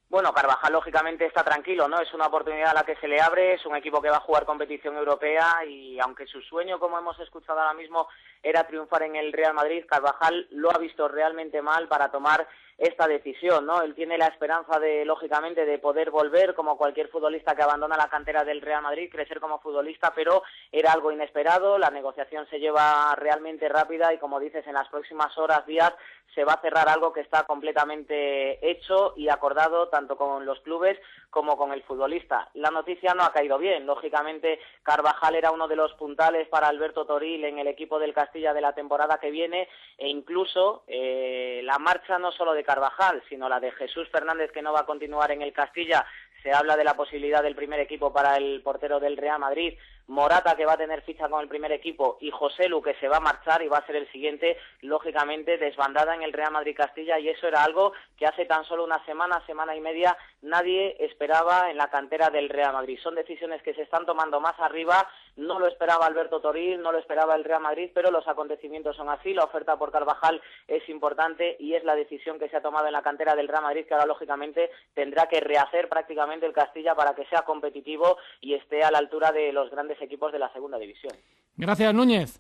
Bueno, Carvajal lógicamente está tranquilo, ¿no? Es una oportunidad a la que se le abre, es un equipo que va a jugar competición europea y aunque su sueño, como hemos escuchado ahora mismo, era triunfar en el Real Madrid, Carvajal lo ha visto realmente mal para tomar esta decisión, ¿no? Él tiene la esperanza de, lógicamente, de poder volver como cualquier futbolista que abandona la cantera del Real Madrid, crecer como futbolista, pero era algo inesperado, la negociación se lleva realmente rápida y, como dices, en las próximas horas, días, se va a cerrar algo que está completamente hecho y acordado tanto con los clubes como con el futbolista. La noticia no ha caído bien, lógicamente Carvajal era uno de los puntales para Alberto Toril en el equipo del Castilla de la temporada que viene e incluso eh, la marcha no solo de Carvajal, sino la de Jesús Fernández, que no va a continuar en el Castilla. Se habla de la posibilidad del primer equipo para el portero del Real Madrid, Morata, que va a tener ficha con el primer equipo, y Joselu, que se va a marchar y va a ser el siguiente, lógicamente desbandada en el Real Madrid Castilla, y eso era algo que hace tan solo una semana, semana y media, nadie esperaba en la cantera del Real Madrid. Son decisiones que se están tomando más arriba, no lo esperaba Alberto Toril, no lo esperaba el Real Madrid, pero los acontecimientos son así, la oferta por Carvajal es importante y es la decisión que se ha tomado en la cantera del Real Madrid, que ahora lógicamente tendrá que rehacer prácticamente el Castilla para que sea competitivo y esté a la altura de los grandes equipos de la segunda división. Gracias, Núñez.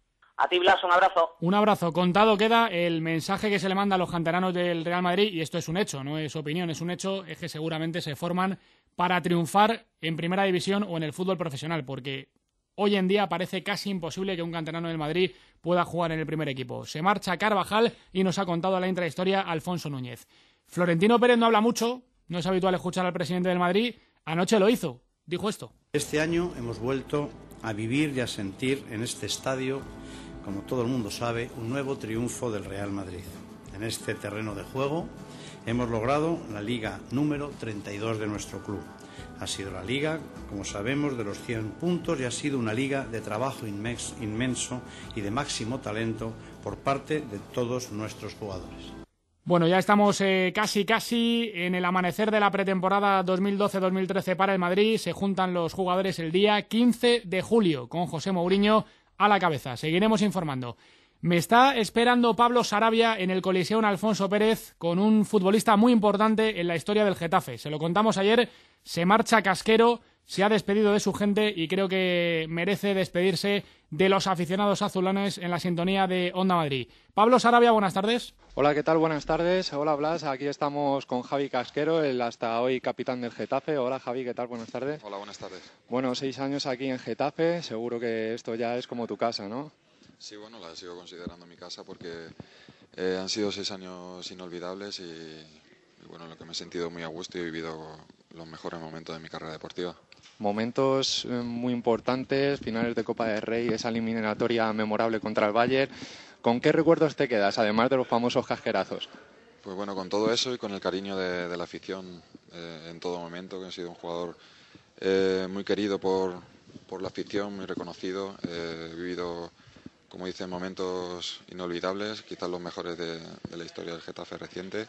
A ti, Blas, un abrazo. Un abrazo. Contado queda el mensaje que se le manda a los canteranos del Real Madrid, y esto es un hecho, no es opinión, es un hecho, es que seguramente se forman para triunfar en primera división o en el fútbol profesional, porque hoy en día parece casi imposible que un canterano del Madrid pueda jugar en el primer equipo. Se marcha Carvajal y nos ha contado la intrahistoria Alfonso Núñez. Florentino Pérez no habla mucho, no es habitual escuchar al presidente del Madrid, anoche lo hizo, dijo esto. Este año hemos vuelto a vivir y a sentir en este estadio, como todo el mundo sabe, un nuevo triunfo del Real Madrid. En este terreno de juego hemos logrado la liga número treinta y dos de nuestro club. Ha sido la liga, como sabemos, de los cien puntos y ha sido una liga de trabajo inmenso y de máximo talento por parte de todos nuestros jugadores. Bueno, ya estamos eh, casi casi en el amanecer de la pretemporada dos mil doce dos mil trece para el Madrid. Se juntan los jugadores el día quince de julio con José Mourinho a la cabeza. Seguiremos informando. Me está esperando Pablo Sarabia en el Coliseum Alfonso Pérez con un futbolista muy importante en la historia del Getafe. Se lo contamos ayer, se marcha Casquero, se ha despedido de su gente y creo que merece despedirse de los aficionados azulanes en la sintonía de Onda Madrid. Pablo Sarabia, buenas tardes. Hola, ¿qué tal? Buenas tardes. Hola, Blas. Aquí estamos con Javi Casquero, el hasta hoy capitán del Getafe. Hola, Javi, ¿qué tal? Buenas tardes. Hola, buenas tardes. Bueno, seis años aquí en Getafe. Seguro que esto ya es como tu casa, ¿no? Sí, bueno, la sigo considerando mi casa porque eh, han sido seis años inolvidables y, y, bueno, en lo que me he sentido muy a gusto y he vivido los mejores momentos de mi carrera deportiva. Momentos eh, muy importantes, finales de Copa del Rey, esa eliminatoria memorable contra el Bayern. ¿Con qué recuerdos te quedas, además de los famosos casquerazos? Pues bueno, con todo eso y con el cariño de, de la afición eh, en todo momento, que he sido un jugador eh, muy querido por, por la afición, muy reconocido. Eh, he vivido, como dicen, momentos inolvidables, quizás los mejores de, de la historia del Getafe reciente.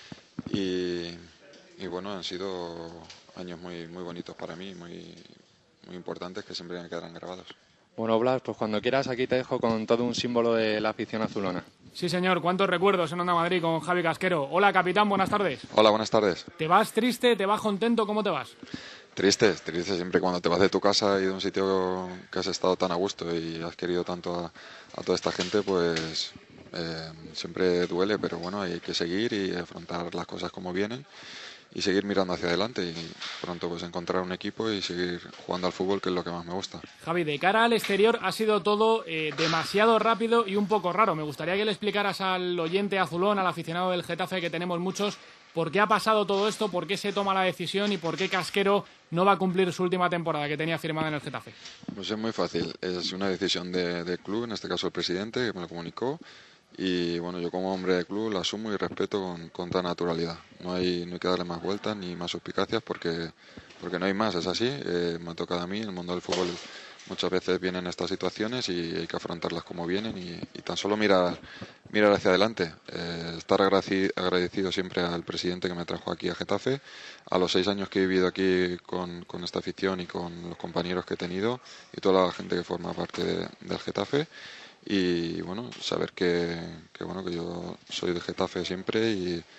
Y, y bueno, han sido años muy, muy bonitos para mí, muy, muy importantes, que siempre me quedarán grabados. Bueno, Blas, pues cuando quieras aquí te dejo con todo un símbolo de la afición azulona. Sí, señor. ¿Cuántos recuerdos en Onda Madrid con Javi Casquero? Hola, capitán, buenas tardes. Hola, buenas tardes. ¿Te vas triste? ¿Te vas contento? ¿Cómo te vas? Triste, triste siempre cuando te vas de tu casa y de un sitio que has estado tan a gusto y has querido tanto a, a toda esta gente, pues eh, siempre duele, pero bueno, hay que seguir y afrontar las cosas como vienen y seguir mirando hacia adelante y pronto pues encontrar un equipo y seguir jugando al fútbol, que es lo que más me gusta. Javi, de cara al exterior ha sido todo eh, demasiado rápido y un poco raro. Me gustaría que le explicaras al oyente azulón, al aficionado del Getafe, que tenemos muchos, por qué ha pasado todo esto, por qué se toma la decisión y por qué Casquero no va a cumplir su última temporada que tenía firmada en el Getafe. Pues es muy fácil, es una decisión de, de club, en este caso el presidente, que me lo comunicó. Y bueno, yo como hombre de club la asumo y respeto con, con toda naturalidad. No hay, no hay que darle más vueltas ni más suspicacias porque, porque no hay más, es así. Eh, me ha tocado a mí, el mundo del fútbol muchas veces vienen estas situaciones y hay que afrontarlas como vienen y, y tan solo mirar, mirar hacia adelante. Eh, estar agradecido, agradecido siempre al presidente que me trajo aquí a Getafe, a los seis años que he vivido aquí con, con esta afición y con los compañeros que he tenido y toda la gente que forma parte de, del Getafe. Y bueno, saber que, que bueno que yo soy de Getafe siempre y,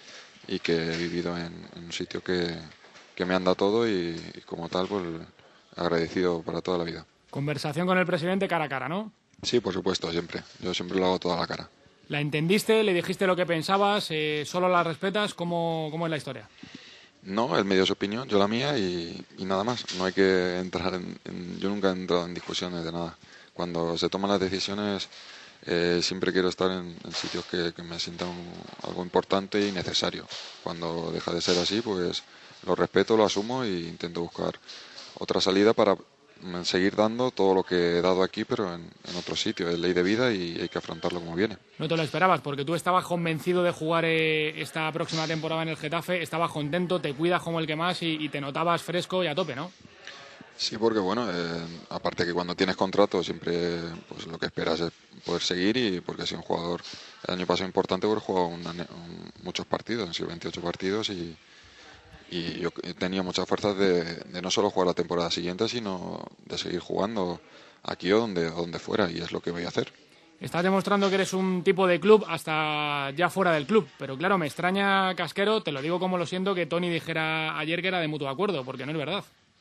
y que he vivido en, en un sitio que, que me han dado todo y, y como tal, pues agradecido para toda la vida. Conversación con el presidente cara a cara, ¿no? Sí, por supuesto, siempre. Yo siempre lo hago toda la cara. ¿La entendiste? ¿Le dijiste lo que pensabas? Eh, ¿Solo la respetas? ¿Cómo, cómo es la historia? No, él me dio su opinión, yo la mía y, y nada más. No hay que entrar en, en... Yo nunca he entrado en discusiones de nada. Cuando se toman las decisiones, eh, siempre quiero estar en, en sitios que, que me sientan algo importante y necesario. Cuando deja de ser así, pues lo respeto, lo asumo e intento buscar otra salida para seguir dando todo lo que he dado aquí, pero en, en otro sitio. Es ley de vida y hay que afrontarlo como viene. No te lo esperabas, porque tú estabas convencido de jugar eh, esta próxima temporada en el Getafe, estabas contento, te cuidas como el que más y, y te notabas fresco y a tope, ¿no? Sí, porque bueno, eh, aparte que cuando tienes contrato siempre pues lo que esperas es poder seguir y porque he sido un jugador el año pasado importante porque he jugado una, un, muchos partidos, han sido veintiocho partidos y Y yo tenía muchas fuerzas de, de no solo jugar la temporada siguiente, sino de seguir jugando aquí o donde, donde fuera, y es lo que voy a hacer. Estás demostrando que eres un tipo de club hasta ya fuera del club, pero claro, me extraña, Casquero, te lo digo como lo siento, que Tony dijera ayer que era de mutuo acuerdo, porque no es verdad.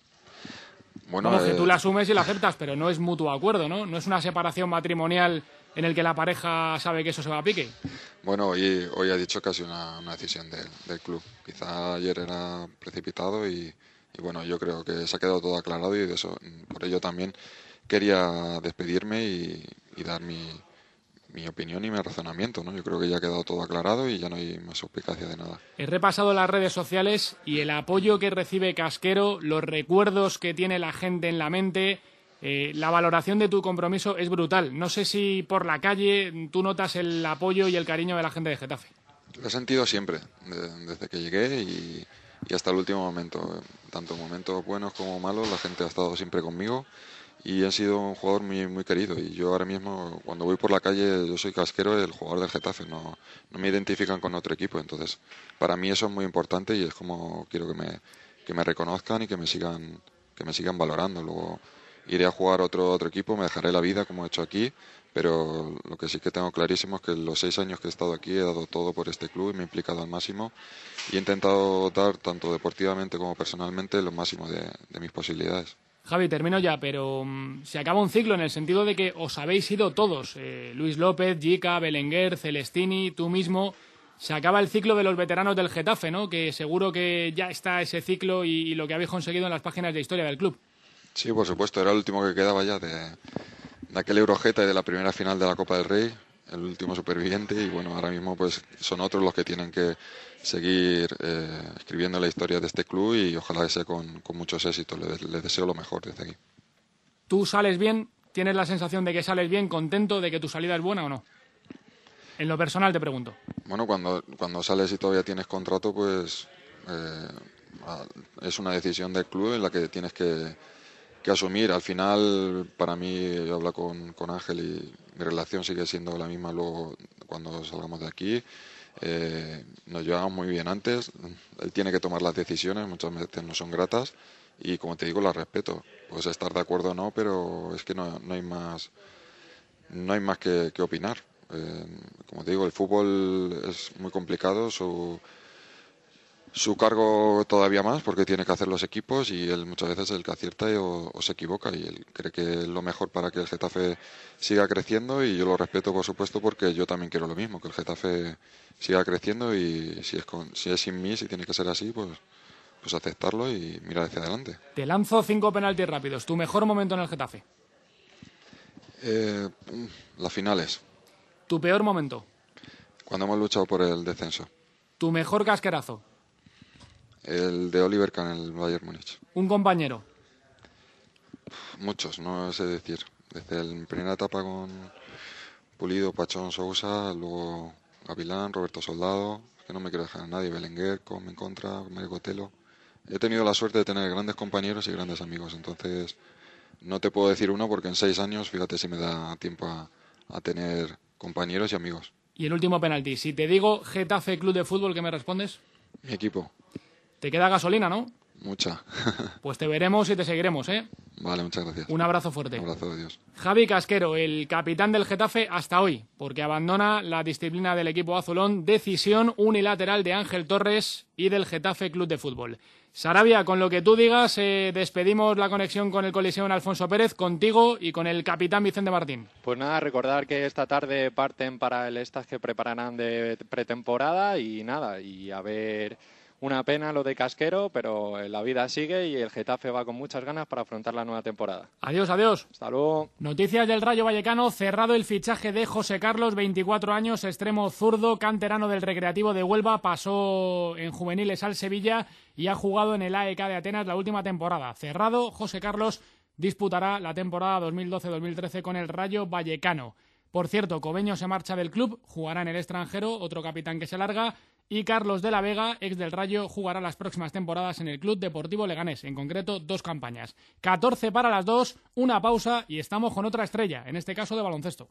Bueno, Vamos, eh... que tú la asumes y la aceptas, pero no es mutuo acuerdo, ¿no? No es una separación matrimonial en el que la pareja sabe que eso se va a pique. Bueno, hoy, hoy ha dicho casi una, una decisión de, del club. Quizá ayer era precipitado y, y bueno, yo creo que se ha quedado todo aclarado y de eso, por ello también quería despedirme y, y dar mi, mi opinión y mi razonamiento, ¿no? Yo creo que ya ha quedado todo aclarado y ya no hay más suspicacia de nada. He repasado las redes sociales y el apoyo que recibe Casquero, los recuerdos que tiene la gente en la mente... Eh, la valoración de tu compromiso es brutal. No sé si por la calle tú notas el apoyo y el cariño de la gente de Getafe. Lo he sentido siempre, de, desde que llegué y, y hasta el último momento. Tanto en momentos buenos como malos, la gente ha estado siempre conmigo y he sido un jugador muy, muy querido. Y yo ahora mismo, cuando voy por la calle, yo soy Casquero, el jugador del Getafe. No, no me identifican con otro equipo. Entonces, para mí eso es muy importante y es como quiero que me, que me reconozcan y que me sigan, que me sigan valorando. Luego iré a jugar otro otro equipo, me dejaré la vida como he hecho aquí, pero lo que sí que tengo clarísimo es que en los seis años que he estado aquí he dado todo por este club y me he implicado al máximo y he intentado dar tanto deportivamente como personalmente lo máximo de, de mis posibilidades. Javi, termino ya, pero um, se acaba un ciclo en el sentido de que os habéis ido todos, eh, Luis López, Jica, Belenguer, Celestini, tú mismo. Se acaba el ciclo de los veteranos del Getafe, ¿no? Que seguro que ya está ese ciclo y, y lo que habéis conseguido en las páginas de historia del club. Sí, por supuesto, era el último que quedaba ya de, de aquel Eurogeta y de la primera final de la Copa del Rey, el último superviviente y bueno, ahora mismo pues son otros los que tienen que seguir eh, escribiendo la historia de este club y ojalá que sea con, con muchos éxitos, les, les deseo lo mejor desde aquí. ¿Tú sales bien? ¿Tienes la sensación de que sales bien, contento, de que tu salida es buena o no? En lo personal te pregunto. Bueno, cuando, cuando sales y todavía tienes contrato, pues eh, es una decisión del club en la que tienes que que asumir. Al final, para mí, yo hablo con, con Ángel y mi relación sigue siendo la misma luego cuando salgamos de aquí. Eh, nos llevamos muy bien antes. Él tiene que tomar las decisiones, muchas veces no son gratas y, como te digo, las respeto. Puedes estar de acuerdo o no, pero es que no, no hay más, no hay más que, que opinar. Eh, como te digo, el fútbol es muy complicado. Su Su cargo todavía más porque tiene que hacer los equipos y él muchas veces es el que acierta o, o se equivoca y él cree que es lo mejor para que el Getafe siga creciendo y yo lo respeto por supuesto porque yo también quiero lo mismo, que el Getafe siga creciendo y si es, con, si es sin mí, si tiene que ser así, pues, pues aceptarlo y mirar hacia adelante. Te lanzo cinco penaltis rápidos. ¿Tu mejor momento en el Getafe? Eh, las finales. ¿Tu peor momento? Cuando hemos luchado por el descenso. ¿Tu mejor casquerazo? El de Oliver Kahn en el Bayern Múnich. ¿Un compañero? Muchos, no sé decir. Desde la primera etapa con Pulido, Pachón, Sousa, luego Gavilán, Roberto Soldado, que no me quiero dejar a nadie, Belenguer, Come en contra, Mario Cotelo. He tenido la suerte de tener grandes compañeros y grandes amigos, entonces no te puedo decir uno porque en seis años, fíjate si me da tiempo a, a tener compañeros y amigos. Y el último penalti. Si te digo Getafe Club de Fútbol, ¿qué me respondes? Mi equipo. Te queda gasolina, ¿no? Mucha. Pues te veremos y te seguiremos, ¿eh? Vale, muchas gracias. Un abrazo fuerte. Un abrazo, adiós. Javi Casquero, el capitán del Getafe hasta hoy, porque abandona la disciplina del equipo azulón, decisión unilateral de Ángel Torres y del Getafe Club de Fútbol. Sarabia, con lo que tú digas, eh, despedimos la conexión con el Coliseum Alfonso Pérez, contigo y con el capitán Vicente Martín. Pues nada, recordar que esta tarde parten para el stage que prepararán de pretemporada y nada, y a ver... Una pena lo de Casquero, pero la vida sigue y el Getafe va con muchas ganas para afrontar la nueva temporada. Adiós, adiós. Hasta luego. Noticias del Rayo Vallecano, cerrado el fichaje de José Carlos, veinticuatro años, extremo zurdo, canterano del Recreativo de Huelva, pasó en juveniles al Sevilla y ha jugado en el A E K de Atenas la última temporada. Cerrado, José Carlos disputará la temporada dos mil doce dos mil trece con el Rayo Vallecano. Por cierto, Cobeño se marcha del club, jugará en el extranjero, otro capitán que se larga, y Carlos de la Vega, ex del Rayo, jugará las próximas temporadas en el Club Deportivo Leganés, en concreto dos campañas. catorce para las dos, una pausa y estamos con otra estrella, en este caso de baloncesto.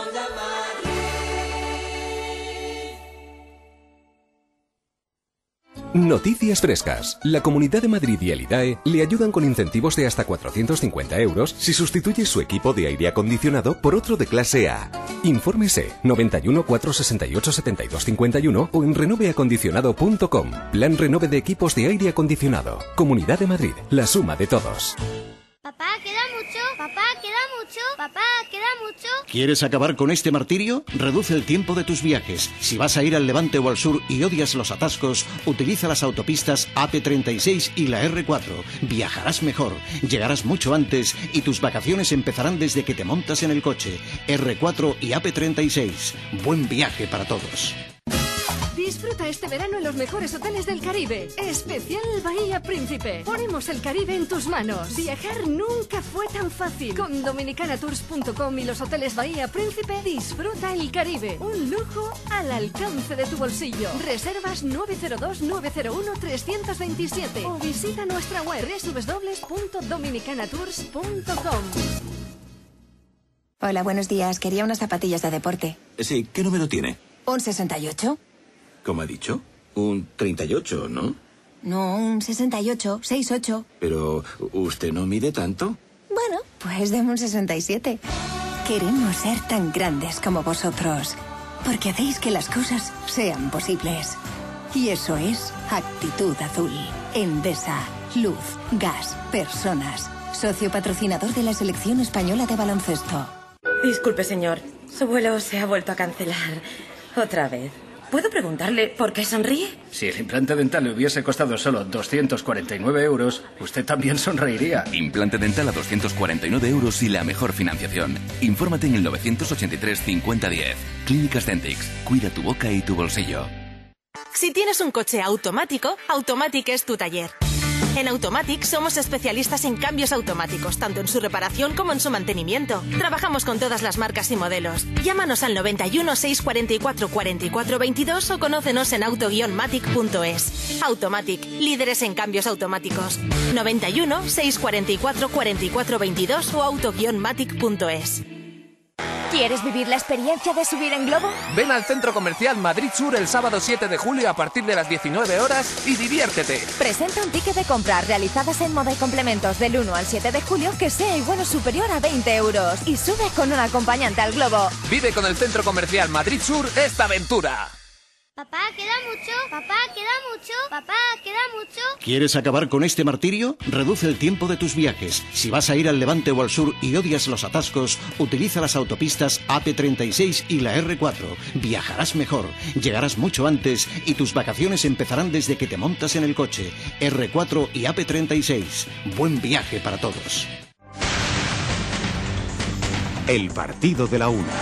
Noticias frescas. La Comunidad de Madrid y el I D A E le ayudan con incentivos de hasta cuatrocientos cincuenta euros si sustituye su equipo de aire acondicionado por otro de clase A. Infórmese noventa y uno, cuatrocientos sesenta y ocho, setenta y dos cincuenta y uno o en renove acondicionado punto com. Plan Renove de equipos de aire acondicionado. Comunidad de Madrid, la suma de todos. Papá, queda mucho. Papá, queda mucho. Papá, queda mucho. ¿Quieres acabar con este martirio? Reduce el tiempo de tus viajes. Si vas a ir al levante o al sur y odias los atascos, utiliza las autopistas A P treinta y seis y la R cuatro. Viajarás mejor, llegarás mucho antes y tus vacaciones empezarán desde que te montas en el coche. R cuatro y A P treinta y seis. Buen viaje para todos. Disfruta este verano en los mejores hoteles del Caribe. Especial Bahía Príncipe. Ponemos el Caribe en tus manos. Viajar nunca fue tan fácil. Con dominicana tours punto com y los hoteles Bahía Príncipe, disfruta el Caribe. Un lujo al alcance de tu bolsillo. Reservas nueve cero dos, nueve cero uno, tres dos siete o visita nuestra web doble u doble u doble u punto dominicana tours punto com. Hola, buenos días. Quería unas zapatillas de deporte. Sí, ¿qué número tiene? ¿Un sesenta y ocho? ¿Cómo ha dicho? Un treinta y ocho, ¿no? No, un sesenta y ocho, seis ocho. Pero, ¿usted no mide tanto? Bueno, pues deme un sesenta y siete. Queremos ser tan grandes como vosotros, porque hacéis que las cosas sean posibles. Y eso es Actitud Azul. Endesa, luz, gas, personas. Socio patrocinador de la Selección Española de Baloncesto. Disculpe, señor. Su vuelo se ha vuelto a cancelar. Otra vez. ¿Puedo preguntarle por qué sonríe? Si el implante dental le hubiese costado solo doscientos cuarenta y nueve euros, usted también sonreiría. Implante dental a doscientos cuarenta y nueve euros y la mejor financiación. Infórmate en el novecientos ochenta y tres cincuenta diez. Clínicas Dentix. Cuida tu boca y tu bolsillo. Si tienes un coche automático, Automatic es tu taller. En Automatic somos especialistas en cambios automáticos, tanto en su reparación como en su mantenimiento. Trabajamos con todas las marcas y modelos. Llámanos al noventa y uno, seiscientos cuarenta y cuatro, cuarenta y cuatro veintidós o conócenos en auto guion matic punto es. Automatic, líderes en cambios automáticos. noventa y uno, seiscientos cuarenta y cuatro, cuarenta y cuatro veintidós o auto guion matic punto es. ¿Quieres vivir la experiencia de subir en globo? Ven al Centro Comercial Madrid Sur el sábado siete de julio a partir de las diecinueve horas y diviértete. Presenta un ticket de compra realizadas en moda y complementos del uno al siete de julio que sea igual o superior a veinte euros y sube con un acompañante al globo. Vive con el Centro Comercial Madrid Sur esta aventura. Papá, queda mucho. Papá, queda mucho. Papá, queda mucho. ¿Quieres acabar con este martirio? Reduce el tiempo de tus viajes. Si vas a ir al levante o al sur y odias los atascos, utiliza las autopistas A P treinta y seis y la R cuatro. Viajarás mejor, llegarás mucho antes y tus vacaciones empezarán desde que te montas en el coche. R cuatro y A P treinta y seis. Buen viaje para todos. El partido de la una.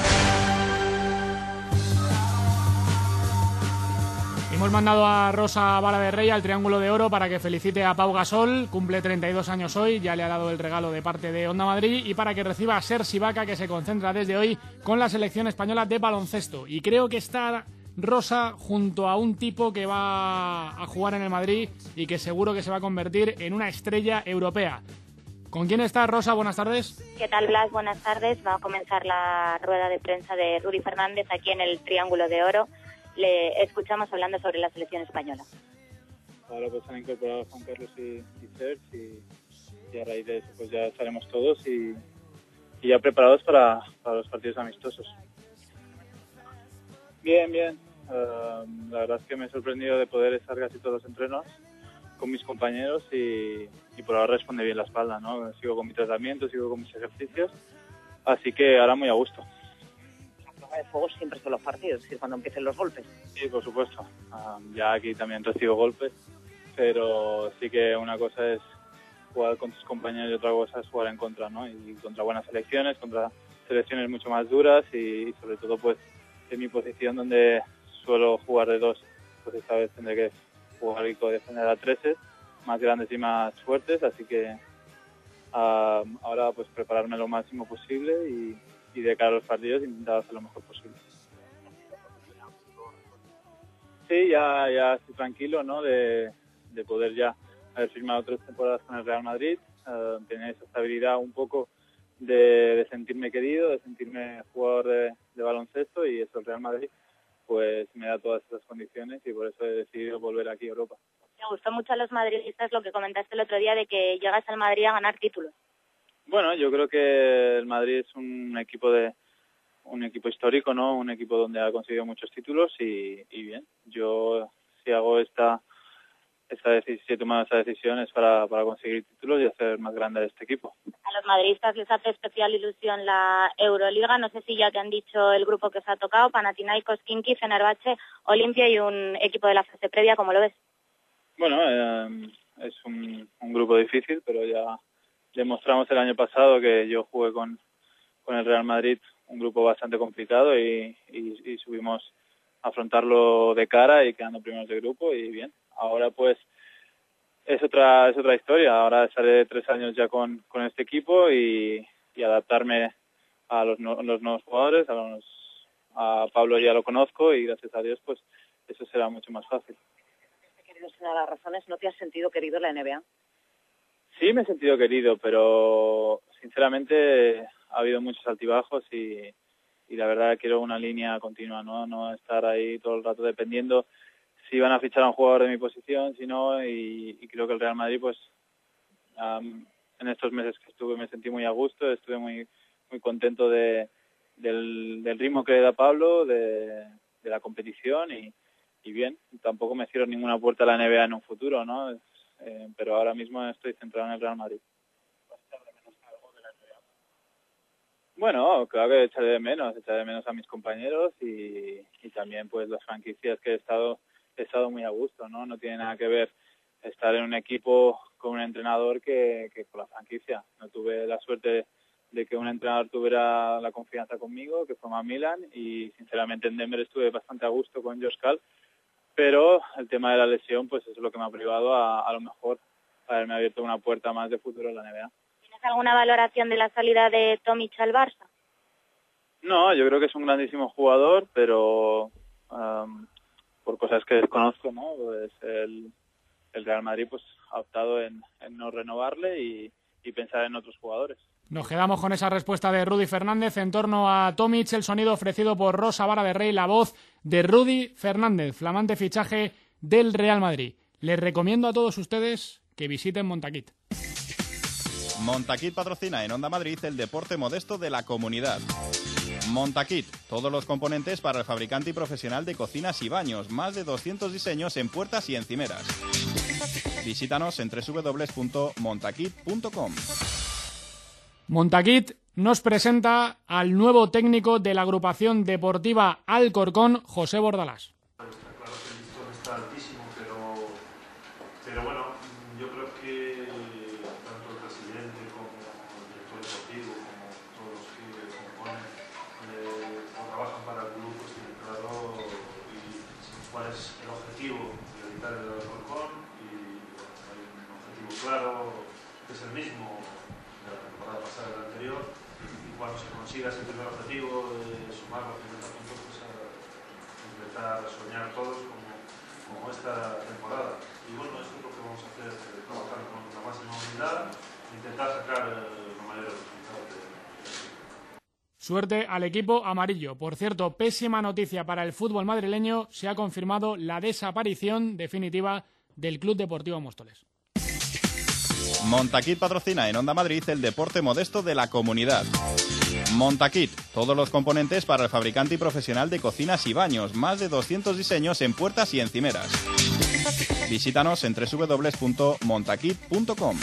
Hemos mandado a Rosa Vara de Rey al Triángulo de Oro para que felicite a Pau Gasol, cumple treinta y dos años hoy, ya le ha dado el regalo de parte de Onda Madrid, y para que reciba a Sergi Ibaka, que se concentra desde hoy con la selección española de baloncesto. Y creo que está Rosa junto a un tipo que va a jugar en el Madrid y que seguro que se va a convertir en una estrella europea. ¿Con quién está Rosa? Buenas tardes. ¿Qué tal, Blas? Buenas tardes. Va a comenzar la rueda de prensa de Rudy Fernández aquí en el Triángulo de Oro. Le escuchamos hablando sobre la selección española. ahora pues han incorporado a Juan Carlos y, y Serge y, y a raíz de eso pues ya estaremos todos y, y ya preparados para, para los partidos amistosos. Bien, bien. Uh, la verdad es que me he sorprendido de poder estar casi todos los entrenos con mis compañeros y, y por ahora responde bien la espalda, ¿no? Sigo con mi tratamiento, sigo con mis ejercicios, así que ahora muy a gusto. La prueba de fuego siempre son los partidos, es decir, cuando empiecen los golpes. Sí, por supuesto. Um, ya aquí también recibo golpes, pero sí que una cosa es jugar con tus compañeros y otra cosa es jugar en contra, ¿no? Y contra buenas selecciones, contra selecciones mucho más duras y, y sobre todo pues en mi posición donde suelo jugar de dos, pues esta vez tendré que jugar y defender a treses más grandes y más fuertes, así que uh, ahora pues prepararme lo máximo posible y, y de cara a los partidos intentar hacer lo mejor posible. Sí, ya, ya estoy tranquilo, ¿no? De, de poder ya haber firmado tres temporadas con el Real Madrid, uh, tener esa estabilidad un poco de, de sentirme querido, de sentirme jugador de, de baloncesto y eso el Real Madrid pues me da todas esas condiciones y por eso he decidido volver aquí a Europa. Me gustó mucho a los madridistas lo que comentaste el otro día de que llegas al Madrid a ganar títulos. Bueno, yo creo que el Madrid es un equipo de un equipo histórico, ¿no? Un equipo donde ha conseguido muchos títulos y, y bien, yo si hago esta esta decisión, si he tomado esa decisión es para, para conseguir títulos y hacer más grande este equipo. A los madridistas les hace especial ilusión la Euroliga. No sé si ya te han dicho el grupo que os ha tocado, Panathinaikos, Khimki, Fenerbahce, Olimpia y un equipo de la fase previa, ¿cómo lo ves? Bueno, eh, es un, un grupo difícil, pero ya demostramos el año pasado que yo jugué con, con el Real Madrid, un grupo bastante complicado y, y, y subimos a afrontarlo de cara y quedando primeros de grupo y bien. Ahora pues es otra es otra historia. Ahora estaré tres años ya con, con este equipo y, y adaptarme a los, no, los nuevos jugadores. A, los, a Pablo ya lo conozco y gracias a Dios pues eso será mucho más fácil. Querido, es una de las razones. ¿No te has sentido querido en la N B A? Sí, me he sentido querido, pero sinceramente ha habido muchos altibajos y, y la verdad quiero una línea continua, ¿no? No estar ahí todo el rato dependiendo si van a fichar a un jugador de mi posición, si no, y, y creo que el Real Madrid, pues, um, en estos meses que estuve me sentí muy a gusto, estuve muy muy contento de, del, del ritmo que le da Pablo, de, de la competición y, y bien, tampoco me cierro ninguna puerta a la N B A en un futuro, ¿no? Eh, pero ahora mismo estoy centrado en el Real Madrid. Bueno, claro que echaré de menos, echaré de menos a mis compañeros y, y también pues las franquicias que he estado he estado muy a gusto, ¿no? No tiene nada que ver estar en un equipo con un entrenador que, que con la franquicia. No tuve la suerte de que un entrenador tuviera la confianza conmigo, que fue Matt Milan, y sinceramente en Denver estuve bastante a gusto con Josh Cal, pero el tema de la lesión, pues eso es lo que me ha privado a, a lo mejor haberme abierto una puerta más de futuro en la N B A. ¿Tienes alguna valoración de la salida de Tomic al Barça? No, yo creo que es un grandísimo jugador, pero um, por cosas que desconozco, ¿no? Pues el, el Real Madrid pues ha optado en, en no renovarle y, y pensar en otros jugadores. Nos quedamos con esa respuesta de Rudy Fernández en torno a Tomic, el sonido ofrecido por Rosa Vara de Rey, la voz de Rudy Fernández, flamante fichaje del Real Madrid. Les recomiendo a todos ustedes que visiten Montaquit. Montaquit patrocina en Onda Madrid el deporte modesto de la comunidad. Montaquit, todos los componentes para el fabricante y profesional de cocinas y baños, más de doscientos diseños en puertas y encimeras. Visítanos en doble u doble u doble u punto montaquit punto com. Montaquit nos presenta al nuevo técnico de la agrupación deportiva Alcorcón, José Bordalás. Claro que el listón está altísimo, pero, pero bueno, yo creo que tanto el presidente como el director deportivo, como todos los que componen eh, o trabajan para el club, pues tienen claro y, cuál es el objetivo prioritario del Alcorcón y bueno, hay un objetivo claro que es el mismo de la temporada pasada y la anterior, y cuando se consiga ese primer objetivo de sumar los cincuenta puntos, pues a empezar a soñar todos como, como esta temporada. Y bueno, eso es lo que vamos a hacer, eh, trabajar con la máxima humildad, intentar sacar eh, los mayores resultados de, de Suerte al equipo amarillo. Por cierto, pésima noticia para el fútbol madrileño, se ha confirmado la desaparición definitiva del Club Deportivo Móstoles. Montaquit patrocina en Onda Madrid el deporte modesto de la comunidad. Montaquit, todos los componentes para el fabricante y profesional de cocinas y baños, más de doscientos diseños en puertas y encimeras. Visítanos en doble u doble u doble u punto montaquit punto com.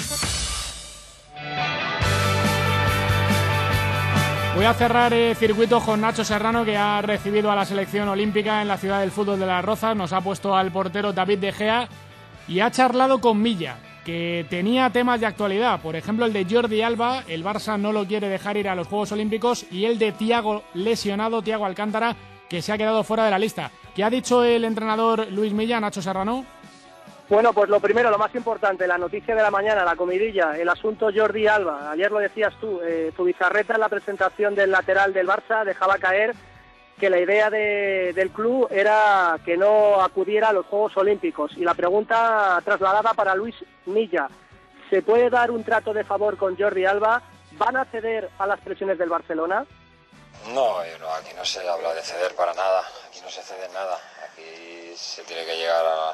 Voy a cerrar el circuito con Nacho Serrano, que ha recibido a la selección olímpica en la ciudad del fútbol de Las Rozas. Nos ha puesto al portero David De Gea y ha charlado con Milla, que tenía temas de actualidad. Por ejemplo, el de Jordi Alba, el Barça no lo quiere dejar ir a los Juegos Olímpicos, y el de Thiago lesionado, Thiago Alcántara, que se ha quedado fuera de la lista. ¿Qué ha dicho el entrenador Luis Milla, Nacho Serrano? Bueno, pues lo primero, lo más importante, la noticia de la mañana, la comidilla, el asunto Jordi Alba. Ayer lo decías tú, eh, Zubizarreta en la presentación del lateral del Barça dejaba caer que la idea de, del club era que no acudiera a los Juegos Olímpicos. Y la pregunta trasladada para Luis Milla, ¿se puede dar un trato de favor con Jordi Alba? ¿Van a ceder a las presiones del Barcelona? No, yo no, aquí no se habla de ceder para nada, aquí no se cede nada, aquí se tiene que llegar a...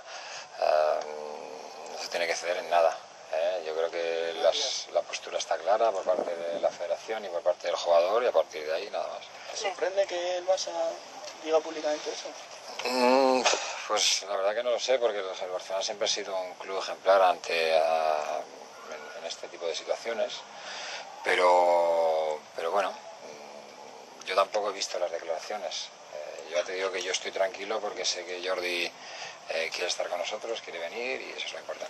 Uh, no se tiene que ceder en nada. ¿eh? Yo creo que las, la postura está clara por parte de la federación y por parte del jugador, y a partir de ahí nada más. ¿Te sorprende que el Barça diga públicamente eso? Mm, pues la verdad que no lo sé, porque el Barcelona siempre ha sido un club ejemplar ante a, en, en este tipo de situaciones, pero, pero bueno, yo tampoco he visto las declaraciones. Eh, yo ya te digo que yo estoy tranquilo porque sé que Jordi Eh, quiere estar con nosotros, quiere venir, y eso es lo importante.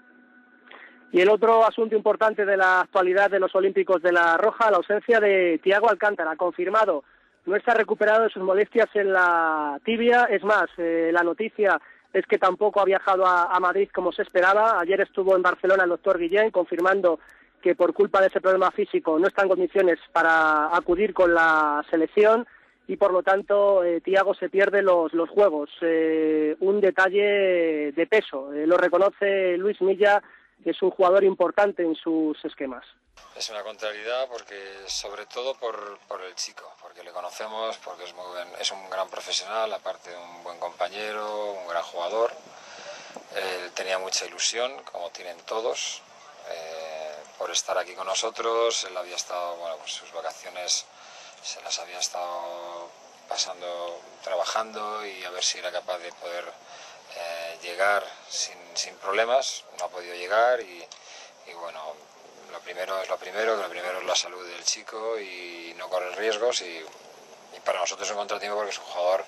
Y el otro asunto importante de la actualidad de los Olímpicos de La Roja, la ausencia de Thiago Alcántara, confirmado. No está recuperado de sus molestias en la tibia. Es más, eh, la noticia es que tampoco ha viajado a, a Madrid como se esperaba. Ayer estuvo en Barcelona el doctor Guillén, confirmando que por culpa de ese problema físico no está en condiciones para acudir con la selección. Y por lo tanto, eh, Thiago se pierde los, los Juegos. Eh, un detalle de peso. Eh, lo reconoce Luis Milla, que es un jugador importante en sus esquemas. Es una contrariedad porque, sobre todo por, por el chico, porque le conocemos, porque es, muy buen, es un gran profesional, aparte de un buen compañero, un gran jugador. Él tenía mucha ilusión, como tienen todos, eh, por estar aquí con nosotros. Él había estado, bueno, pues sus vacaciones se las había estado pasando trabajando, y a ver si era capaz de poder eh, llegar sin, sin problemas. No ha podido llegar, y, y bueno, lo primero es lo primero, que lo primero es la salud del chico y no correr riesgos, y, y para nosotros es un contratiempo porque es un jugador,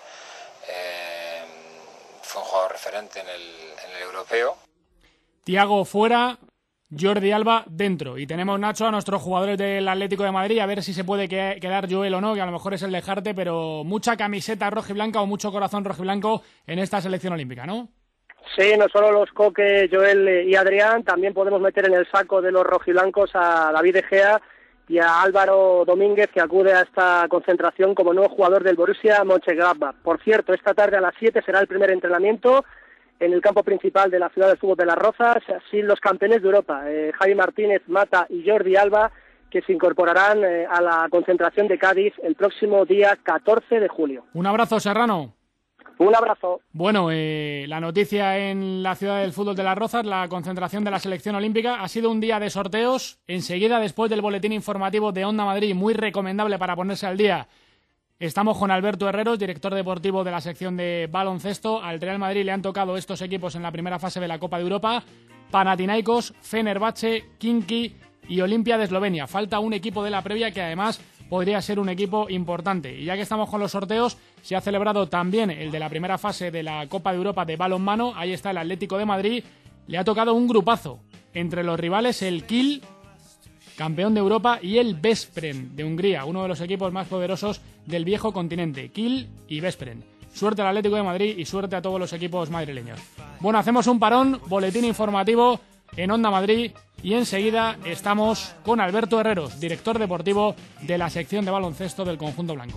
eh, fue un jugador referente en el, en el europeo. Thiago fuera, Jordi Alba dentro, y tenemos, Nacho, a nuestros jugadores del Atlético de Madrid, a ver si se puede que, quedar Joel o no, que a lo mejor es el dejarte, pero mucha camiseta rojiblanca o mucho corazón rojiblanco en esta selección olímpica, ¿no? Sí, no solo los Coque, Joel y Adrián, también podemos meter en el saco de los rojiblancos a David De Gea y a Álvaro Domínguez, que acude a esta concentración como nuevo jugador del Borussia Mönchengladbach. Por cierto, esta tarde a las siete será el primer entrenamiento en el campo principal de la ciudad del fútbol de Las Rozas, así los campeones de Europa, eh, Javi Martínez, Mata y Jordi Alba, que se incorporarán eh, a la concentración de Cádiz el próximo día catorce de julio. Un abrazo, Serrano. Un abrazo. Bueno, eh, la noticia en la ciudad del fútbol de Las Rozas, la concentración de la selección olímpica, ha sido un día de sorteos. Enseguida, después del boletín informativo de Onda Madrid, muy recomendable para ponerse al día, estamos con Alberto Herreros, director deportivo de la sección de baloncesto. Al Real Madrid le han tocado estos equipos en la primera fase de la Copa de Europa: Panathinaikos, Fenerbahce, Khimki y Olimpia de Eslovenia. Falta un equipo de la previa que además podría ser un equipo importante. Y ya que estamos con los sorteos, se ha celebrado también el de la primera fase de la Copa de Europa de balonmano. Ahí está el Atlético de Madrid. Le ha tocado un grupazo. Entre los rivales, el Kiel, campeón de Europa, y el Veszprém de Hungría, uno de los equipos más poderosos del viejo continente. Kiel y Veszprém. Suerte al Atlético de Madrid y suerte a todos los equipos madrileños. Bueno, hacemos un parón, boletín informativo en Onda Madrid, y enseguida estamos con Alberto Herreros, director deportivo de la sección de baloncesto del conjunto blanco.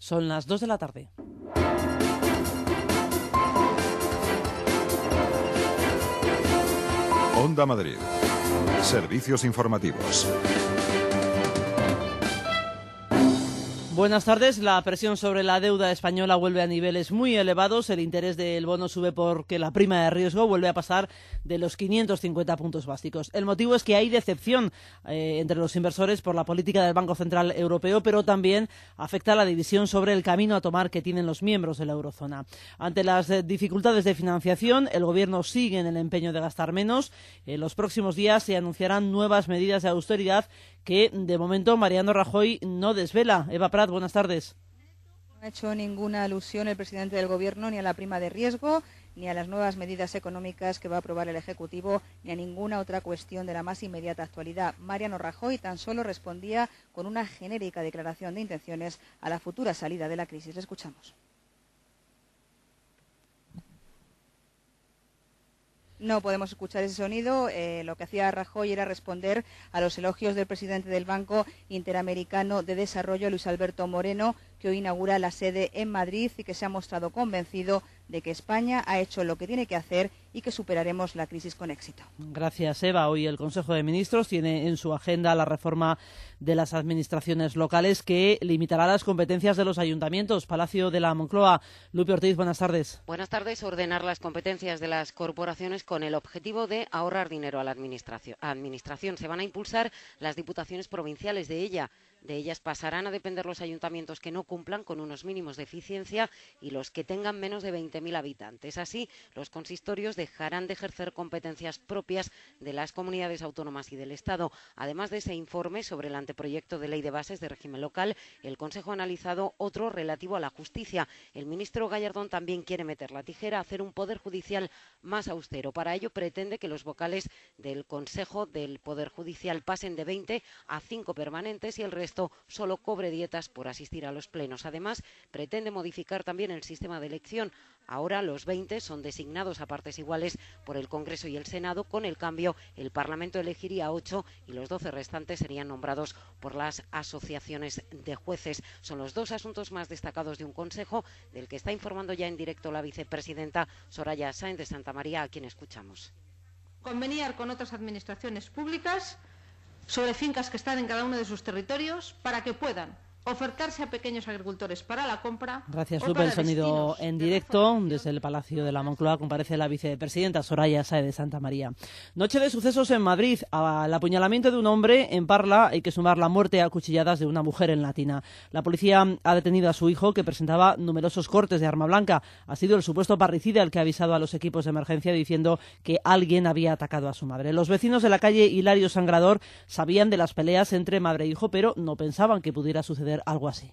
Son las dos de la tarde. Onda Madrid. Servicios informativos. Buenas tardes. La presión sobre la deuda española vuelve a niveles muy elevados. El interés del bono sube porque la prima de riesgo vuelve a pasar de los quinientos cincuenta puntos básicos. El motivo es que hay decepción eh, entre los inversores por la política del Banco Central Europeo, pero también afecta a la división sobre el camino a tomar que tienen los miembros de la eurozona. Ante las eh, dificultades de financiación, el Gobierno sigue en el empeño de gastar menos. En los próximos días se anunciarán nuevas medidas de austeridad que, de momento, Mariano Rajoy no desvela. Eva Prat, buenas tardes. No ha hecho ninguna alusión el presidente del Gobierno ni a la prima de riesgo, ni a las nuevas medidas económicas que va a aprobar el Ejecutivo, ni a ninguna otra cuestión de la más inmediata actualidad. Mariano Rajoy tan solo respondía con una genérica declaración de intenciones a la futura salida de la crisis. Le escuchamos. No podemos escuchar ese sonido. Eh, lo que hacía Rajoy era responder a los elogios del presidente del Banco Interamericano de Desarrollo, Luis Alberto Moreno, que hoy inaugura la sede en Madrid y que se ha mostrado convencido de que España ha hecho lo que tiene que hacer y que superaremos la crisis con éxito. Gracias, Eva. Hoy el Consejo de Ministros tiene en su agenda la reforma de las administraciones locales que limitará las competencias de los ayuntamientos. Palacio de la Moncloa. Lupe Ortiz, buenas tardes. Buenas tardes. Ordenar las competencias de las corporaciones con el objetivo de ahorrar dinero a la administración. A administración. Se van a impulsar las diputaciones provinciales de ella. De ellas pasarán a depender los ayuntamientos que no cumplan con unos mínimos de eficiencia y los que tengan menos de veinte mil habitantes. Así, los consistorios dejarán de ejercer competencias propias de las comunidades autónomas y del Estado. Además de ese informe sobre el anteproyecto de ley de bases de régimen local, el Consejo ha analizado otro relativo a la justicia. El ministro Gallardón también quiere meter la tijera, hacer un poder judicial más austero. Para ello pretende que los vocales del Consejo del Poder Judicial pasen de veinte a cinco permanentes y el resto solo cobre dietas por asistir a los plenos. Además, pretende modificar también el sistema de elección. Ahora los veinte son designados a partes iguales por el Congreso y el Senado. Con el cambio, el Parlamento elegiría ocho y los doce restantes serían nombrados por las asociaciones de jueces. Son los dos asuntos más destacados de un Consejo del que está informando ya en directo la vicepresidenta Soraya Sáenz de Santamaría, a quien escuchamos. Conveniar con otras administraciones públicas sobre fincas que están en cada uno de sus territorios para que puedan ofertarse a pequeños agricultores para la compra. Gracias, Lupe. El sonido en directo desde el Palacio de la Moncloa. Comparece la vicepresidenta Soraya Sáenz de Santamaría. Noche de sucesos en Madrid. Al apuñalamiento de un hombre en Parla hay que sumar la muerte a cuchilladas de una mujer en Latina. La policía ha detenido a su hijo, que presentaba numerosos cortes de arma blanca. Ha sido el supuesto parricida el que ha avisado a los equipos de emergencia diciendo que alguien había atacado a su madre. Los vecinos de la calle Hilario Sangrador sabían de las peleas entre madre e hijo, pero no pensaban que pudiera suceder algo así.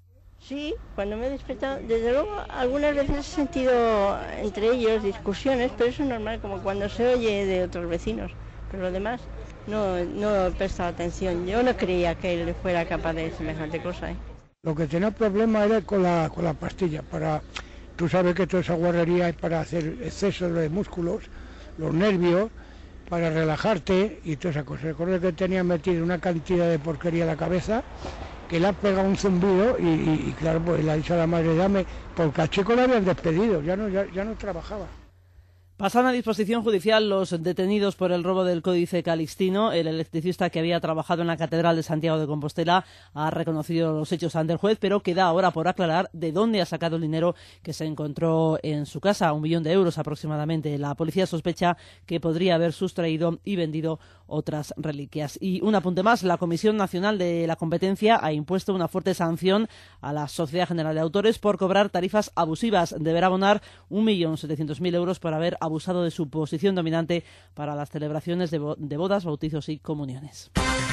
Sí, cuando me he despertado, desde luego algunas veces he sentido entre ellos discusiones, pero eso es normal, como cuando se oye de otros vecinos, pero lo demás no, no he prestado atención. Yo no creía que él fuera capaz de semejante cosa, ¿eh? Lo que tenía problema era con la, con la pastilla, para, tú sabes que toda esa guarrería es para hacer exceso de músculos, los nervios, para relajarte y toda esa cosa. Recuerdo que tenía metido una cantidad de porquería en la cabeza, que le ha pegado un zumbido y, y, y claro, pues le ha dicho a la madre, dame, porque al chico lo habían despedido, ya no, ya, ya no trabajaba. Pasan a disposición judicial los detenidos por el robo del Códice Calixtino. El electricista que había trabajado en la Catedral de Santiago de Compostela ha reconocido los hechos ante el juez, pero queda ahora por aclarar de dónde ha sacado el dinero que se encontró en su casa, un millón de euros aproximadamente. La policía sospecha que podría haber sustraído y vendido otras reliquias. Y un apunte más, la Comisión Nacional de la Competencia ha impuesto una fuerte sanción a la Sociedad General de Autores por cobrar tarifas abusivas. Deberá abonar un millón setecientos mil euros por haber abusado de su posición dominante para las celebraciones de, bo de bodas, bautizos y comuniones.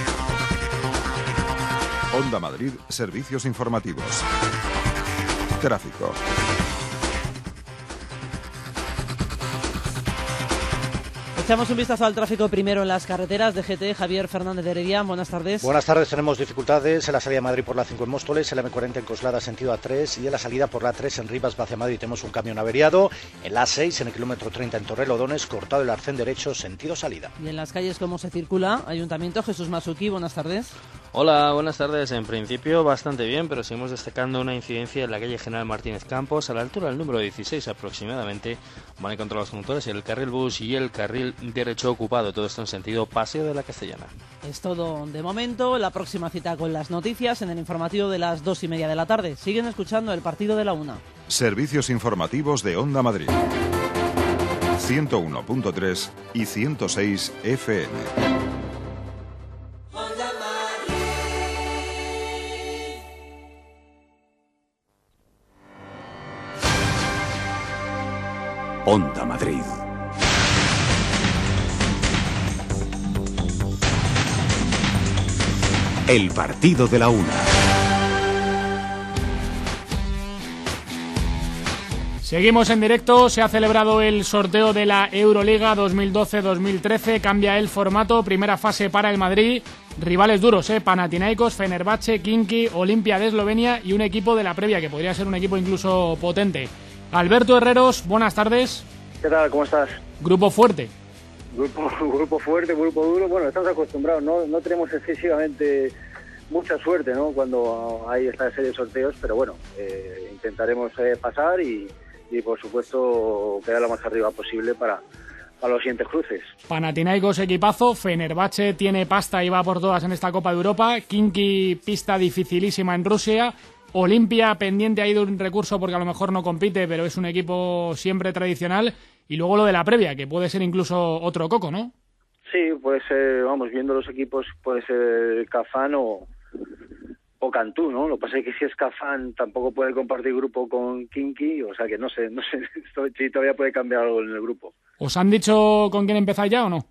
Onda Madrid, servicios informativos. Tráfico. Echamos un vistazo al tráfico primero en las carreteras de G T. Javier Fernández de Heredia, buenas tardes. Buenas tardes, tenemos dificultades en la salida de Madrid por la cinco en Móstoles, en la M cuarenta en Coslada sentido A tres y en la salida por la tres en Rivas hacia Madrid tenemos un camión averiado, en la A seis en el kilómetro treinta en Torrelodones, cortado el arcén derecho sentido salida. Y en las calles, ¿cómo se circula? Ayuntamiento, Jesús Masuki, buenas tardes. Hola, buenas tardes. En principio bastante bien, pero seguimos destacando una incidencia en la calle General Martínez Campos, a la altura del número dieciséis aproximadamente. Van a encontrar los conductores el carril bus y el carril derecho ocupado, todo esto en sentido Paseo de la Castellana. Es todo de momento. La próxima cita con las noticias en el informativo de las dos y media de la tarde. Siguen escuchando el partido de la una. Servicios informativos de Onda Madrid. ciento uno punto tres y ciento seis F M. Onda Madrid. El partido de la una. Seguimos en directo, se ha celebrado el sorteo de la Euroliga dos mil doce dos mil trece, cambia el formato, primera fase para el Madrid, rivales duros, ¿eh? Panathinaikos, Fenerbahce, Khimki, Olimpia de Eslovenia y un equipo de la previa que podría ser un equipo incluso potente. Alberto Herreros, buenas tardes. ¿Qué tal? ¿Cómo estás? Grupo fuerte. Grupo, grupo fuerte, grupo duro. Bueno, estamos acostumbrados, no, no tenemos excesivamente mucha suerte, ¿no? Cuando hay esta serie de sorteos, pero bueno, eh, intentaremos eh, pasar y, y por supuesto quedar lo más arriba posible para, para los siguientes cruces. Panathinaikos equipazo, Fenerbahce tiene pasta y va por todas en esta Copa de Europa, Khimki pista dificilísima en Rusia, Olimpia pendiente ahí de un recurso porque a lo mejor no compite, pero es un equipo siempre tradicional. Y luego lo de la previa, que puede ser incluso otro coco, ¿no? Sí, puede ser, vamos, viendo los equipos, puede ser Kazán o, o Cantú, ¿no? Lo que pasa es que si es Kazán tampoco puede compartir grupo con Khimki, o sea que no sé, no sé si todavía puede cambiar algo en el grupo. ¿Os han dicho con quién empezáis ya o no?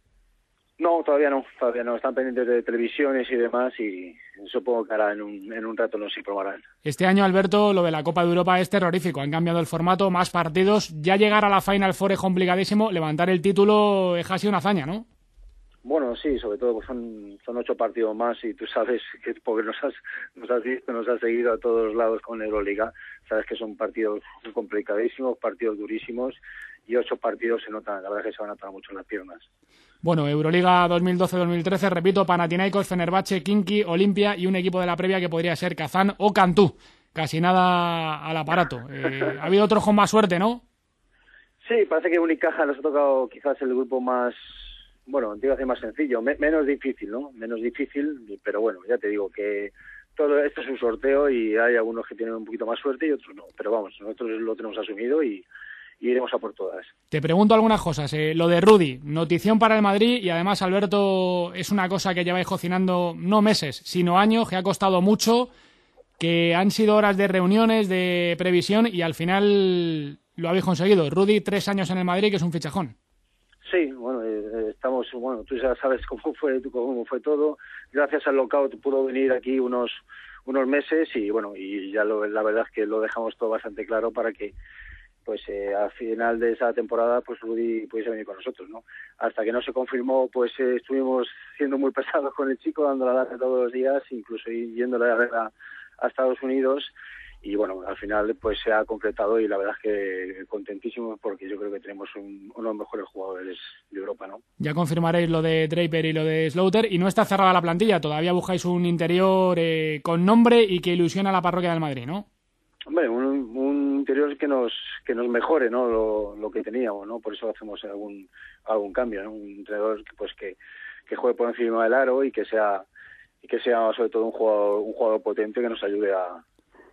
No, todavía no, todavía no. Están pendientes de televisiones y demás y supongo que ahora en un, en un rato nos informarán. Este año, Alberto, lo de la Copa de Europa es terrorífico. Han cambiado el formato, más partidos. Ya llegar a la Final Four es complicadísimo. Levantar el título es casi una hazaña, ¿no? Bueno, sí, sobre todo pues son, son ocho partidos más y tú sabes que porque nos has, nos has visto, nos has seguido a todos lados con Euroliga, sabes que son partidos complicadísimos, partidos durísimos y ocho partidos se notan, la verdad es que se van a notar mucho en las piernas. Bueno, Euroliga dos mil doce dos mil trece, repito, Panathinaikos, Fenerbahce, Khimki, Olimpia y un equipo de la previa que podría ser Kazán o Cantú. Casi nada al aparato. Eh, ha habido otros con más suerte, ¿no? Sí, parece que Unicaja nos ha tocado quizás el grupo más, bueno, digo así, más sencillo, me, menos difícil, ¿no? Menos difícil, pero bueno, ya te digo que todo esto es un sorteo y hay algunos que tienen un poquito más suerte y otros no. Pero vamos, nosotros lo tenemos asumido y... y iremos a por todas. Te pregunto algunas cosas. Eh, lo de Rudy, notición para el Madrid y además, Alberto, es una cosa que lleváis cocinando no meses, sino años, que ha costado mucho, que han sido horas de reuniones, de previsión y al final lo habéis conseguido. Rudy, tres años en el Madrid, que es un fichajón. Sí, bueno, eh, estamos, bueno, tú ya sabes cómo fue, cómo fue todo. Gracias al lockout pudo venir aquí unos, unos meses y bueno, y ya lo, la verdad es que lo dejamos todo bastante claro para que pues eh, al final de esa temporada pues Rudy pudiese venir con nosotros, ¿no? Hasta que no se confirmó, pues eh, estuvimos siendo muy pesados con el chico, dando la lata todos los días, incluso yéndole a ver a, a Estados Unidos y bueno, al final pues se ha concretado y la verdad es que contentísimos porque yo creo que tenemos un, uno de los mejores jugadores de Europa, ¿no? Ya confirmaréis lo de Draper y lo de Slaughter y no está cerrada la plantilla, todavía buscáis un interior eh, con nombre y que ilusiona a la parroquia del Madrid, ¿no? Hombre, un, un interior que nos que nos mejore, ¿no? Lo, lo que teníamos, ¿no? Por eso hacemos algún algún cambio, ¿no? Un entrenador que, pues que, que juegue por encima del aro y que sea y que sea sobre todo un jugador un jugador potente que nos ayude a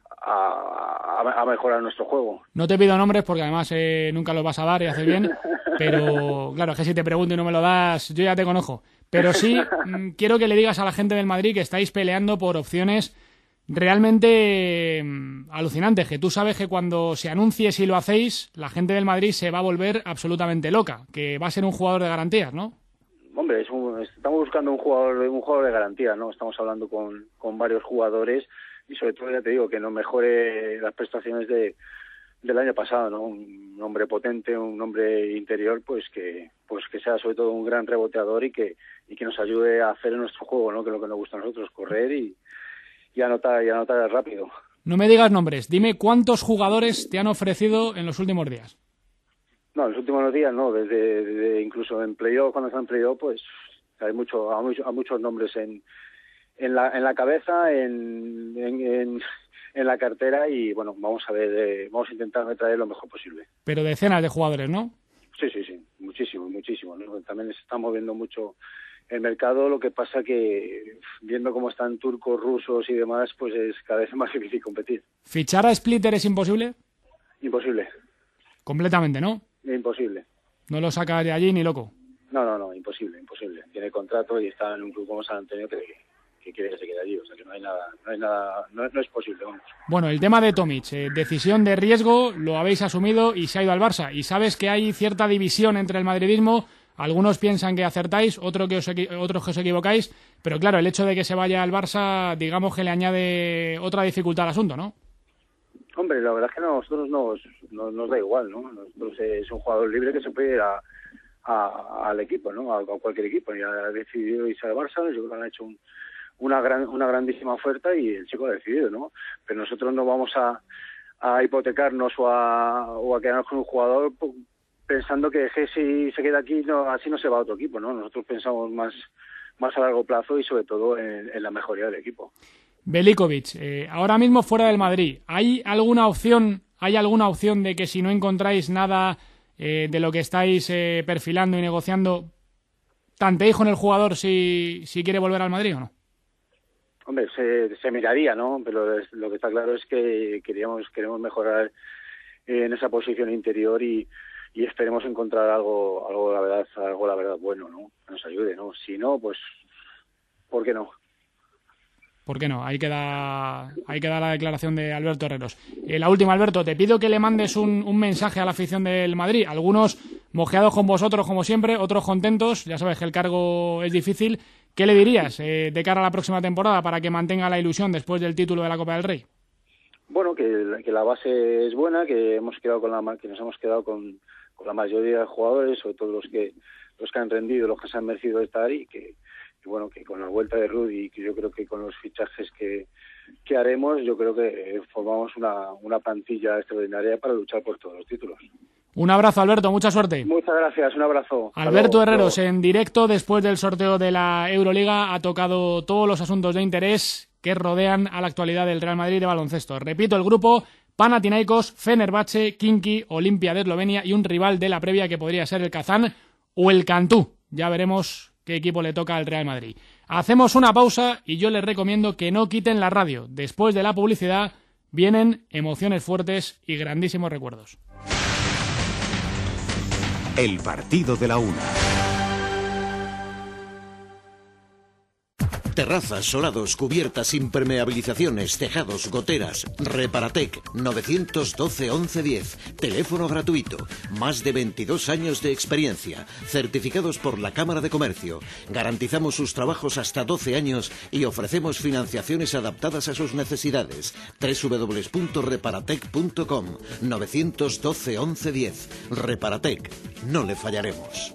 a, a mejorar nuestro juego. No te pido nombres porque además eh, nunca los vas a dar y haces bien, pero claro, es que si te pregunto y no me lo das, yo ya te conozco. Pero sí mm, quiero que le digas a la gente del Madrid que estáis peleando por opciones realmente mmm, alucinantes, que tú sabes que cuando se anuncie si lo hacéis, la gente del Madrid se va a volver absolutamente loca, que va a ser un jugador de garantías, ¿no? Hombre, es un, estamos buscando un jugador un jugador de garantía, ¿no? Estamos hablando con, con varios jugadores y sobre todo, ya te digo, que nos mejore las prestaciones de del año pasado, ¿no? Un hombre potente, un hombre interior, pues que pues que sea sobre todo un gran reboteador y que y que nos ayude a hacer nuestro juego, ¿no? Que es lo que nos gusta a nosotros, correr y y anotar, y anotar rápido. No me digas nombres, dime cuántos jugadores te han ofrecido en los últimos días. No, en los últimos días no, desde, desde incluso en playoff, cuando está en playoff, pues hay mucho, hay mucho, hay muchos nombres en, en la, en la cabeza, en, en, en, en la cartera y bueno, vamos a ver, eh, vamos a intentar traer lo mejor posible. Pero decenas de jugadores, ¿no? Sí, sí, sí, muchísimo, muchísimo, ¿no? También se está moviendo mucho el mercado, lo que pasa que viendo cómo están turcos, rusos y demás, pues es cada vez más difícil competir. ¿Fichar a Splitter es imposible? Imposible. Completamente, ¿no? Imposible. No lo sacas de allí ni loco. No, no, no, imposible, imposible. Tiene contrato y está en un club como San Antonio que, que quiere que se quede allí, o sea que no hay nada, no hay nada, no, no es posible, vamos. Bueno, el tema de Tomic, eh, decisión de riesgo, lo habéis asumido y se ha ido al Barça. Y sabes que hay cierta división entre el madridismo. Algunos piensan que acertáis, otros que os, otros que os equivocáis, pero claro, el hecho de que se vaya al Barça, digamos que le añade otra dificultad al asunto, ¿no? Hombre, la verdad es que a nosotros nos, nos, nos da igual, ¿no? Nosotros es un jugador libre que se puede ir a, a, al equipo, ¿no? A, a cualquier equipo. Ya ha decidido irse al Barça, yo creo que han hecho un, una gran una grandísima oferta y el chico ha decidido, ¿no? Pero nosotros no vamos a, a hipotecarnos o a, o a quedarnos con un jugador pensando que si se queda aquí, no, así no se va a otro equipo, ¿no? Nosotros pensamos más, más a largo plazo y sobre todo en, en la mejoría del equipo. Velikovic, eh, ahora mismo fuera del Madrid, ¿hay alguna opción, hay alguna opción de que si no encontráis nada eh, de lo que estáis eh, perfilando y negociando, tanteéis con el jugador si, si quiere volver al Madrid o no? Hombre, se, se miraría, ¿no? Pero es, lo que está claro es que queríamos, queremos mejorar en esa posición interior y y esperemos encontrar algo, algo la verdad, algo la verdad bueno, ¿no? Que nos ayude, ¿no? Si no, pues, ¿por qué no? ¿Por qué no? Ahí queda, ahí queda la declaración de Alberto Herreros. Eh, la última, Alberto, te pido que le mandes un, un mensaje a la afición del Madrid. Algunos mojeados con vosotros, como siempre, otros contentos. Ya sabes que el cargo es difícil. ¿Qué le dirías eh, de cara a la próxima temporada para que mantenga la ilusión después del título de la Copa del Rey? Bueno, que, que la base es buena, que hemos quedado con la, que nos hemos quedado con con la mayoría de jugadores, sobre todo los que los que han rendido, los que se han merecido estar y que, y bueno, que con la vuelta de Rudy, que yo creo que con los fichajes que, que haremos, yo creo que formamos una, una plantilla extraordinaria para luchar por todos los títulos. Un abrazo, Alberto, mucha suerte. Muchas gracias, un abrazo. Alberto Herreros, en directo después del sorteo de la Euroliga, ha tocado todos los asuntos de interés que rodean a la actualidad del Real Madrid de baloncesto. Repito, el grupo: Panathinaikos, Fenerbahce, Khimki, Olimpia de Eslovenia y un rival de la previa que podría ser el Kazán o el Cantú. Ya veremos qué equipo le toca al Real Madrid. Hacemos una pausa y yo les recomiendo que no quiten la radio. Después de la publicidad vienen emociones fuertes y grandísimos recuerdos. El partido de la una. Terrazas, solados, cubiertas, impermeabilizaciones, tejados, goteras. Reparatec, nueve uno dos, once diez. Teléfono gratuito. Más de veintidós años de experiencia. Certificados por la Cámara de Comercio. Garantizamos sus trabajos hasta doce años y ofrecemos financiaciones adaptadas a sus necesidades. doble u doble u doble u punto reparatec punto com. nueve uno dos, once diez. Reparatec. No le fallaremos.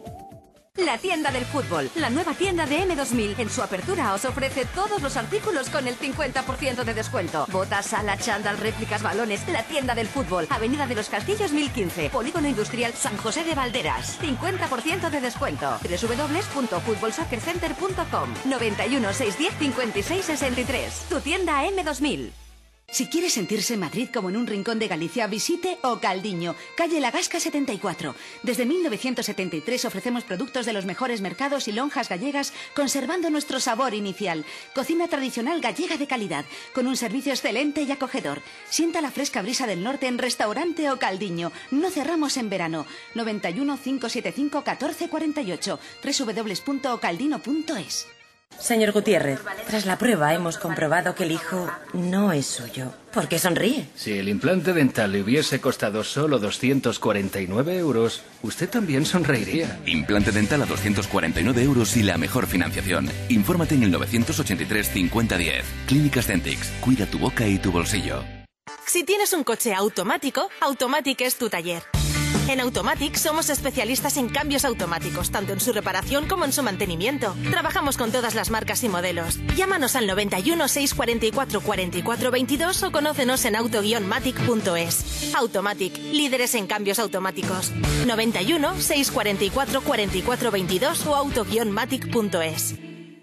La tienda del fútbol, la nueva tienda de M dos mil. En su apertura os ofrece todos los artículos con el cincuenta por ciento de descuento. Botas, sala, chándal, réplicas, balones. La tienda del fútbol, Avenida de los Castillos mil quince, Polígono Industrial San José de Valderas. cincuenta por ciento de descuento. doble u doble u doble u punto fútbol soccer center punto com. noventa y uno, seiscientos diez, cincuenta y seis sesenta y tres. Tu tienda M dos mil. Si quiere sentirse en Madrid como en un rincón de Galicia, visite O Caldiño, calle La Gasca setenta y cuatro. Desde mil novecientos setenta y tres ofrecemos productos de los mejores mercados y lonjas gallegas, conservando nuestro sabor inicial. Cocina tradicional gallega de calidad, con un servicio excelente y acogedor. Sienta la fresca brisa del norte en Restaurante O Caldiño. No cerramos en verano. noventa y uno, cinco setenta y cinco, catorce cuarenta y ocho. doble u doble u doble u punto ocaldino punto es. Señor Gutiérrez, tras la prueba hemos comprobado que el hijo no es suyo. ¿Por qué sonríe? Si el implante dental le hubiese costado solo doscientos cuarenta y nueve euros, usted también sonreiría. Implante dental a doscientos cuarenta y nueve euros y la mejor financiación. Infórmate en el novecientos ochenta y tres, cincuenta, diez. Clínicas Dentix. Cuida tu boca y tu bolsillo. Si tienes un coche automático, Automatic es tu taller. En Automatic somos especialistas en cambios automáticos, tanto en su reparación como en su mantenimiento. Trabajamos con todas las marcas y modelos. Llámanos al noventa y uno, seiscientos cuarenta y cuatro, cuarenta y cuatro veintidós o conócenos en auto guion matic punto es. Automatic, líderes en cambios automáticos. noventa y uno, seiscientos cuarenta y cuatro, cuarenta y cuatro veintidós o auto guion matic punto es.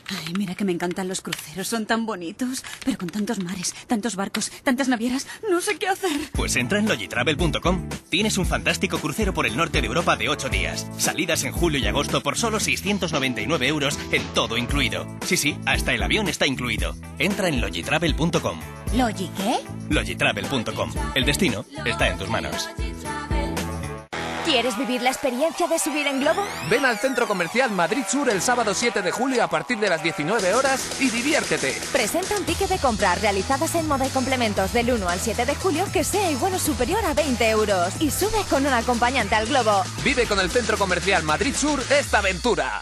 Ay, mira que me encantan los cruceros, son tan bonitos. Pero con tantos mares, tantos barcos, tantas navieras, no sé qué hacer. Pues entra en logitravel punto com. Tienes un fantástico crucero por el norte de Europa de ocho días. Salidas en julio y agosto por solo seiscientos noventa y nueve euros en todo incluido. Sí, sí, hasta el avión está incluido. Entra en logitravel punto com. ¿Logi qué? logitravel punto com. El destino está en tus manos. ¿Quieres vivir la experiencia de subir en globo? Ven al Centro Comercial Madrid Sur el sábado siete de julio a partir de las diecinueve horas y diviértete. Presenta un ticket de compras realizadas en moda y complementos del uno al siete de julio que sea igual o superior a veinte euros. Y sube con un acompañante al globo. Vive con el Centro Comercial Madrid Sur esta aventura.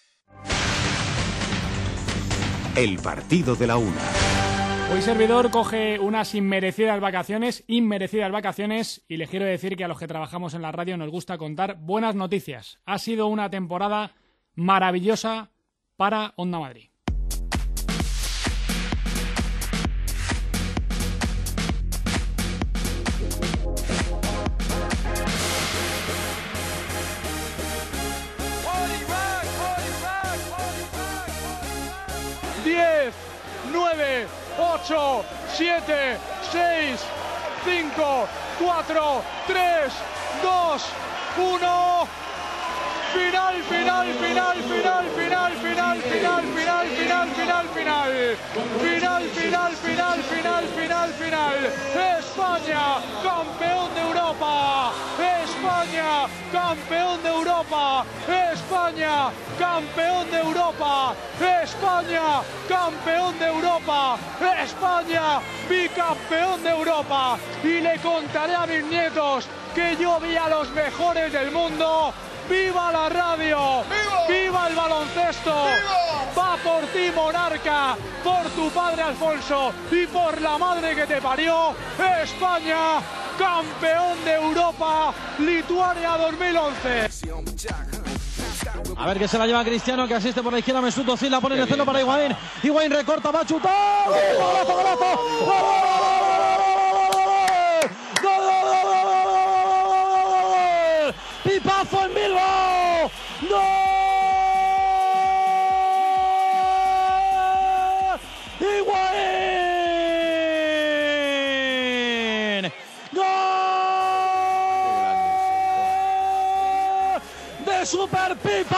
El partido de la una. Hoy servidor coge unas inmerecidas vacaciones, inmerecidas vacaciones, y les quiero decir que a los que trabajamos en la radio nos gusta contar buenas noticias. Ha sido una temporada maravillosa para Onda Madrid. diez, nueve, ocho, siete, seis, cinco, cuatro, tres, dos, uno. Final, final, final, final, final, final, final, final, final, final, final. Final, final, final, final, final, final. España, campeón de Europa. España, campeón de Europa. España, campeón de Europa. España, campeón de Europa. España, bicampeón de Europa. Y le contaré a mis nietos que yo vi a los mejores del mundo. ¡Viva la radio! ¡Viva, ¡Viva el baloncesto! ¡Viva! ¡Va por ti, Monarca! ¡Por tu padre Alfonso! ¡Y por la madre que te parió! ¡España! ¡Campeón de Europa! ¡Lituania dos mil once! A ver que se la lleva Cristiano, que asiste por la izquierda. Mesut Özil la pone en el centro para Higuaín. Higuaín recorta, va a chutar. ¡Golazo, golazo! ¡Pipazo en Bilbao! ¡Gol! ¡Higuaín! ¡Gol! ¡De Super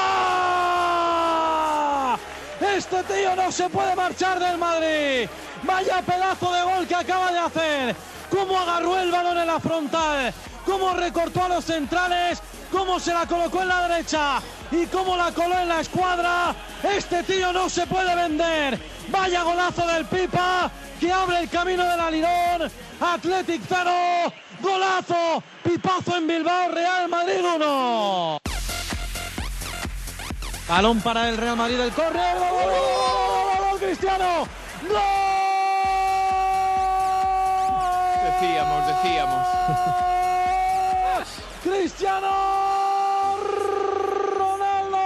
Pipa! Este tío no se puede marchar del Madrid. Vaya pedazo de gol que acaba de hacer. Cómo agarró el balón en la frontal. Cómo recortó a los centrales. Cómo se la colocó en la derecha y cómo la coló en la escuadra. Este tío no se puede vender. Vaya golazo del Pipa que abre el camino del Alirón. Athletic cero, golazo, Pipazo en Bilbao, Real Madrid uno. Balón para el Real Madrid, el córner, gol, gol, gol, gol, Cristiano, gol. Decíamos, decíamos. Cristiano Ronaldo.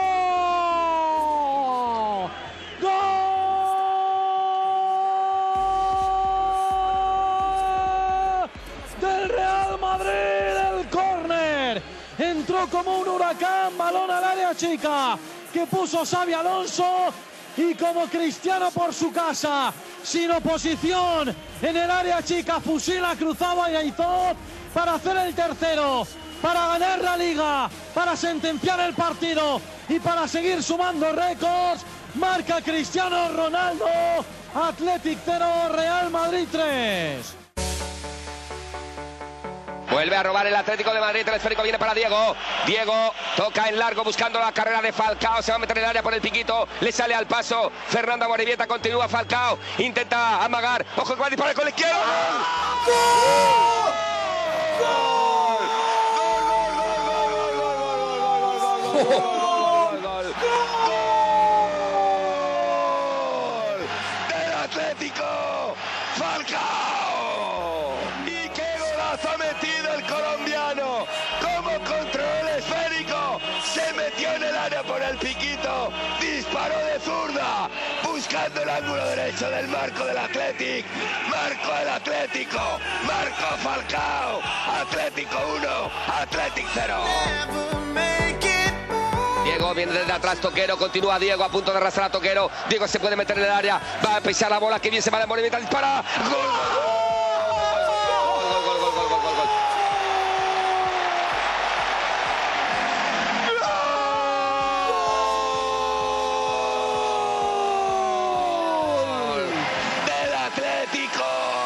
Gol del Real Madrid, el córner. Entró como un huracán, balón al área chica que puso Xabi Alonso y como Cristiano por su casa, sin oposición en el área chica, fusila cruzado a Aitor para hacer el tercero. Para ganar la Liga, para sentenciar el partido y para seguir sumando récords, marca Cristiano Ronaldo, Athletic cero, Real Madrid tres. Vuelve a robar el Atlético de Madrid, el esférico viene para Diego. Diego toca en largo buscando la carrera de Falcao, se va a meter en el área por el piquito, le sale al paso. Fernando Amorebieta, continúa Falcao, intenta amagar, ojo que va a disparar con la izquierda. ¡Gol! ¡Gol! ¡Gol, gol, gol! ¡Gol del Atlético! ¡Falcao! ¡Y qué golazo ha metido el colombiano! ¡Cómo controló el esférico! Se metió en el área por el piquito, disparó de zurda, buscando el ángulo derecho del marco del Athletic. Marco el Atlético, marco Falcao. Atlético uno, Athletic cero. Diego Diego viene desde atrás, Toquero, continúa Diego a punto de arrastrar a Toquero. Diego se puede meter en el área, va a pisar la bola, que bien se va de movimiento, dispara. ¡Gol! ¡Gol, gol, gol, gol, gol, gol, gol! ¡Del Atlético!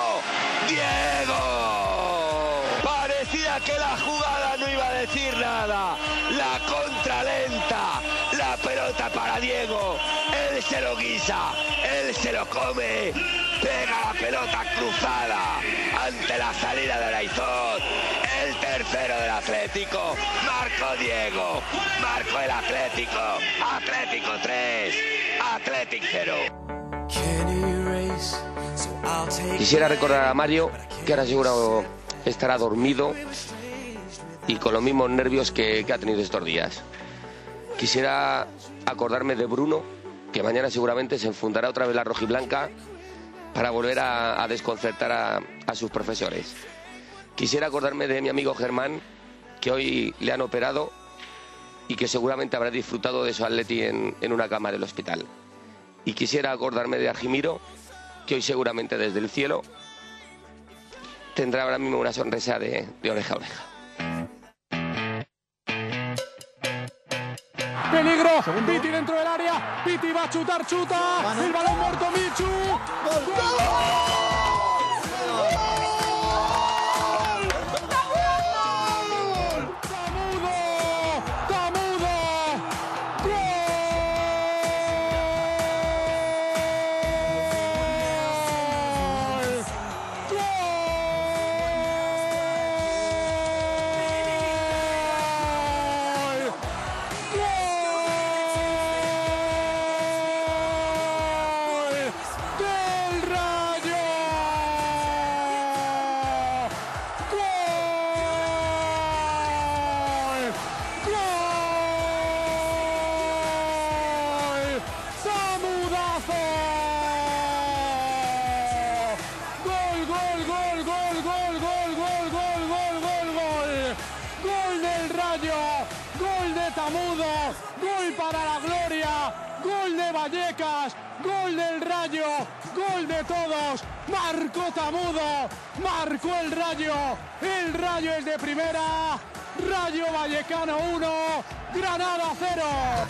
¡Diego! Parecía que la jugada no iba a decir nada. La contralenta, la pelota para Diego, él se lo guisa, él se lo come, pega la pelota cruzada ante la salida de Araizón, el tercero del Atlético, marcó Diego, marcó el Atlético, Atlético tres, Atlético cero. Quisiera recordar a Mario, que ahora seguro estará dormido y con los mismos nervios que, que ha tenido estos días. Quisiera acordarme de Bruno, que mañana seguramente se enfundará otra vez la rojiblanca para volver a, a desconcertar a, a sus profesores. Quisiera acordarme de mi amigo Germán, que hoy le han operado y que seguramente habrá disfrutado de su atleti en, en una cama del hospital. Y quisiera acordarme de Argimiro, que hoy seguramente desde el cielo tendrá ahora mismo una sonrisa de, de oreja a oreja. Peligro, Piti dentro del área, Piti va a chutar, chuta, Mano. El balón muerto, Michu. ¡Gol! ¡Gol! Gol para la gloria, gol de Vallecas, gol del Rayo, gol de todos, marcó Tamudo, marcó el Rayo, el Rayo es de primera, Rayo Vallecano uno, Granada cero.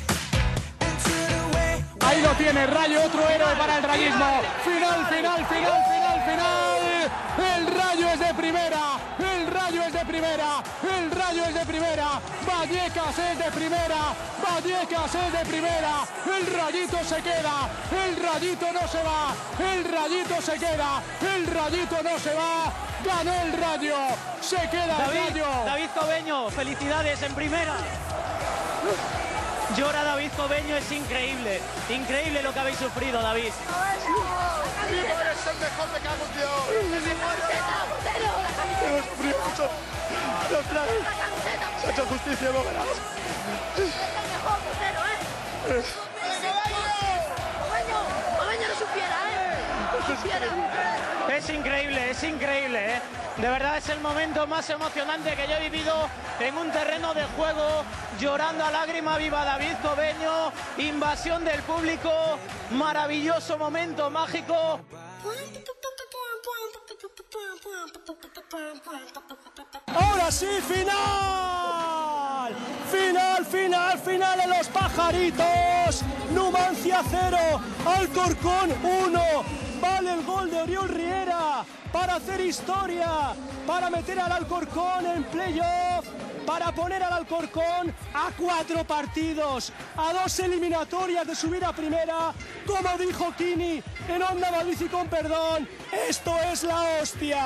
Ahí lo tiene, Rayo, otro héroe para el rayismo, final, final, final, final, final, el Rayo es de primera, el Rayo es de primera, el Rayo es de primera, Vallecas es de primera, Vallecas es de primera, el Rayito se queda, el Rayito no se va, el Rayito se queda, el Rayito no se va, ganó el Rayo, se queda David, el Rayo. David Cobeño, felicidades en primera. Llora David Cobeño, es increíble, increíble lo que habéis sufrido, David. Eres el mejor de cada mundial. Hemos sufrido mucho. Se ha hecho justicia, no verás. Es el mejor portero, ¿eh? Cobeño, Cobeño no supiera, ¿eh? No supiera. Es increíble, es increíble, ¿eh? De verdad es el momento más emocionante que yo he vivido en un terreno de juego, llorando a lágrima viva David Cobeño, invasión del público, maravilloso momento mágico. Ahora sí, final, final, final, final en Los Pajaritos, Numancia cero, Alcorcón uno, vale el gol de Oriol Riera para hacer historia, para meter al Alcorcón en playoff, para poner al Alcorcón a cuatro partidos, a dos eliminatorias de subir a primera, como dijo Kini en Onda Madrid y con perdón, esto es la hostia.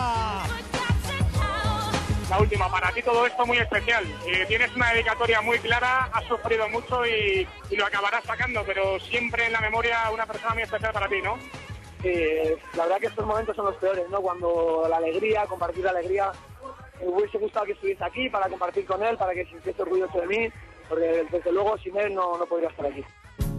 La última, para ti todo esto muy especial. Eh, tienes una dedicatoria muy clara, has sufrido mucho y, y lo acabarás sacando, pero siempre en la memoria una persona muy especial para ti, ¿no? Eh, la verdad que estos momentos son los peores, ¿no? Cuando la alegría, compartir la alegría, me hubiese gustado que estuviese aquí para compartir con él, para que se sintiese orgulloso de mí, porque desde luego sin él no, no podría estar aquí.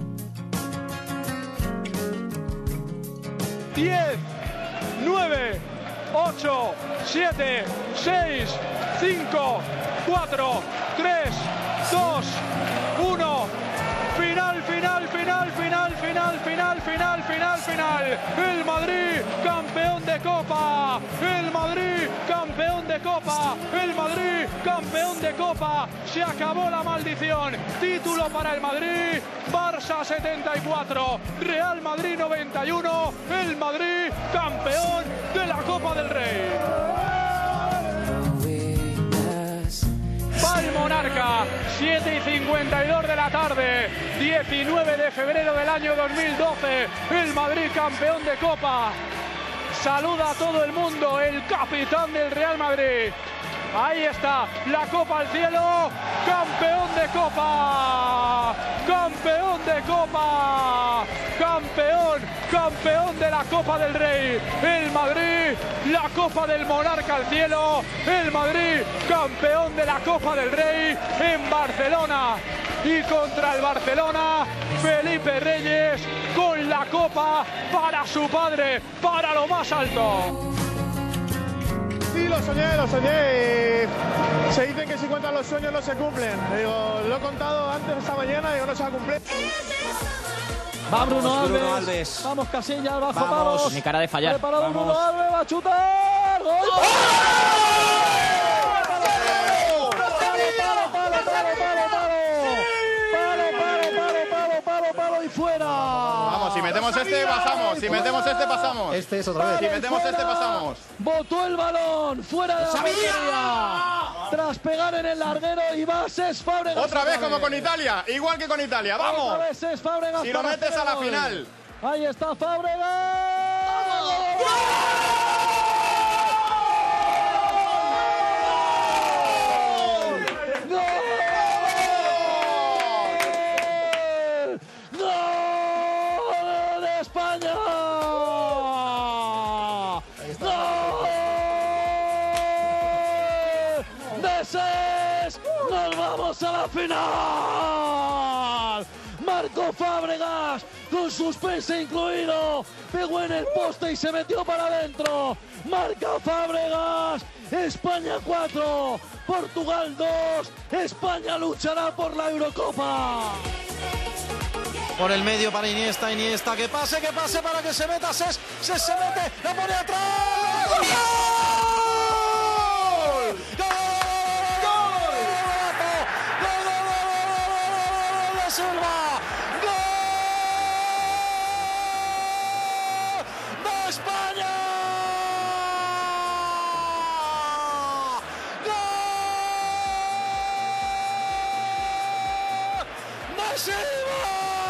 diez, nueve, ocho, siete, seis, cinco, cuatro, tres, dos, uno, Final, final, final, final, final, final, final, final, final. El Madrid, campeón de Copa. El Madrid, campeón de Copa. El Madrid, campeón de Copa. Se acabó la maldición. Título para el Madrid. Barça setenta y cuatro, Real Madrid noventa y uno. El Madrid, campeón de la Copa del Rey. Va el Monarca, siete y cincuenta y dos de la tarde, diecinueve de febrero del año dos mil doce, el Madrid campeón de Copa. Saluda a todo el mundo, el capitán del Real Madrid. Ahí está, la Copa al cielo, campeón de Copa, campeón de Copa, campeón, campeón de la Copa del Rey, el Madrid, la Copa del Monarca al cielo, el Madrid, campeón de la Copa del Rey en Barcelona. Y contra el Barcelona, Felipe Reyes con la Copa para su padre, para lo más alto. Sí, lo soñé, lo soñé. Y se dice que si cuentan los sueños no se cumplen. Digo, lo he contado antes esta mañana y digo, no se va a cumplir. Va Bruno, Vamos, Alves. Bruno Alves. Vamos Casillas, bajo Vamos. palos. Ni cara de fallar. Preparado Vamos. Bruno Alves, va a chutar. ¡Gol! ¡Oh! Vamos, si metemos este, pasamos. Si metemos este, pasamos. Este es otra vez. Si metemos este, pasamos. Botó el balón fuera de la portería. Tras pegar en el larguero y va Cesc Fábregas. Otra vez como con Italia, igual que con Italia. Vamos. Otra vez Cesc Fábregas. Si lo para metes hacer a la el gol. final. Ahí está Fábregas. ¡Gol de España! ¡Gol de Cesc! ¡Nos vamos a la final! Marco Fábregas, con suspense incluido, pegó en el poste y se metió para adentro. Marca Fábregas, España cuatro, Portugal dos, España luchará por la Eurocopa. Por el medio para Iniesta, Iniesta, que pase, que pase para que se meta Cesc, Cesc se mete, la pone atrás. ¡Gol! ¡Gol! Silva, gol de España, gol de Silva,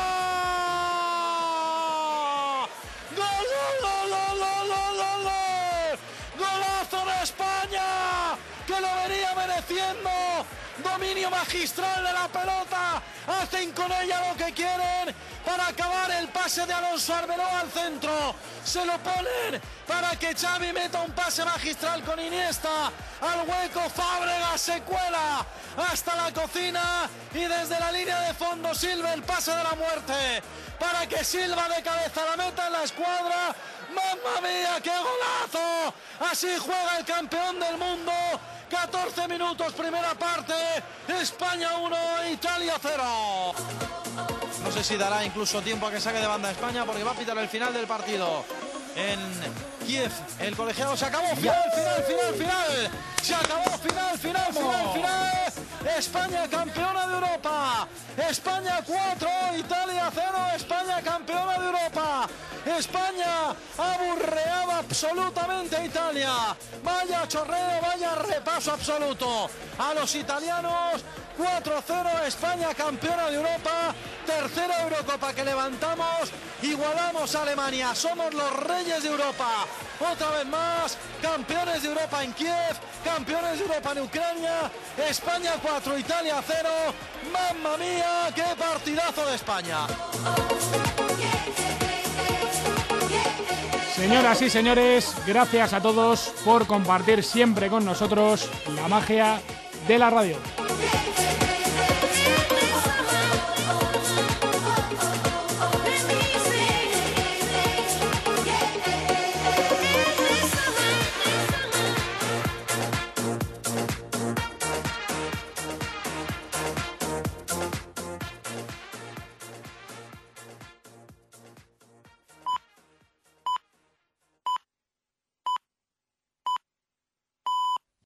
gol, gol, gol, gol, gol, gol, gol, golazo de España, que lo venía mereciendo. Dominio magistral de la pelota, hacen con ella lo que quieren para acabar el pase de Alonso Arbeloa al centro, se lo ponen para que Xavi meta un pase magistral con Iniesta al hueco, Fábregas se cuela hasta la cocina y desde la línea de fondo Silva el pase de la muerte para que Silva de cabeza la meta en la escuadra. ¡Mamma mía, qué golazo! Así juega el campeón del mundo. catorce minutos, primera parte. España uno, Italia cero. No sé si dará incluso tiempo a que saque de banda España porque va a pitar el final del partido. En Kiev, el colegiado se acabó. Final, final, final, final. Se acabó, final, final, final, final. España campeona de Europa. España cuatro, Italia cero. España campeona de Europa. España aburreaba absolutamente a Italia. Vaya chorreo, vaya repaso absoluto a los italianos. cuatro cero, España campeona de Europa, tercera Eurocopa que levantamos, igualamos a Alemania, somos los reyes de Europa, otra vez más, campeones de Europa en Kiev, campeones de Europa en Ucrania, España cuatro, Italia cero, mamma mía, qué partidazo de España. Señoras y señores, gracias a todos por compartir siempre con nosotros la magia de la radio.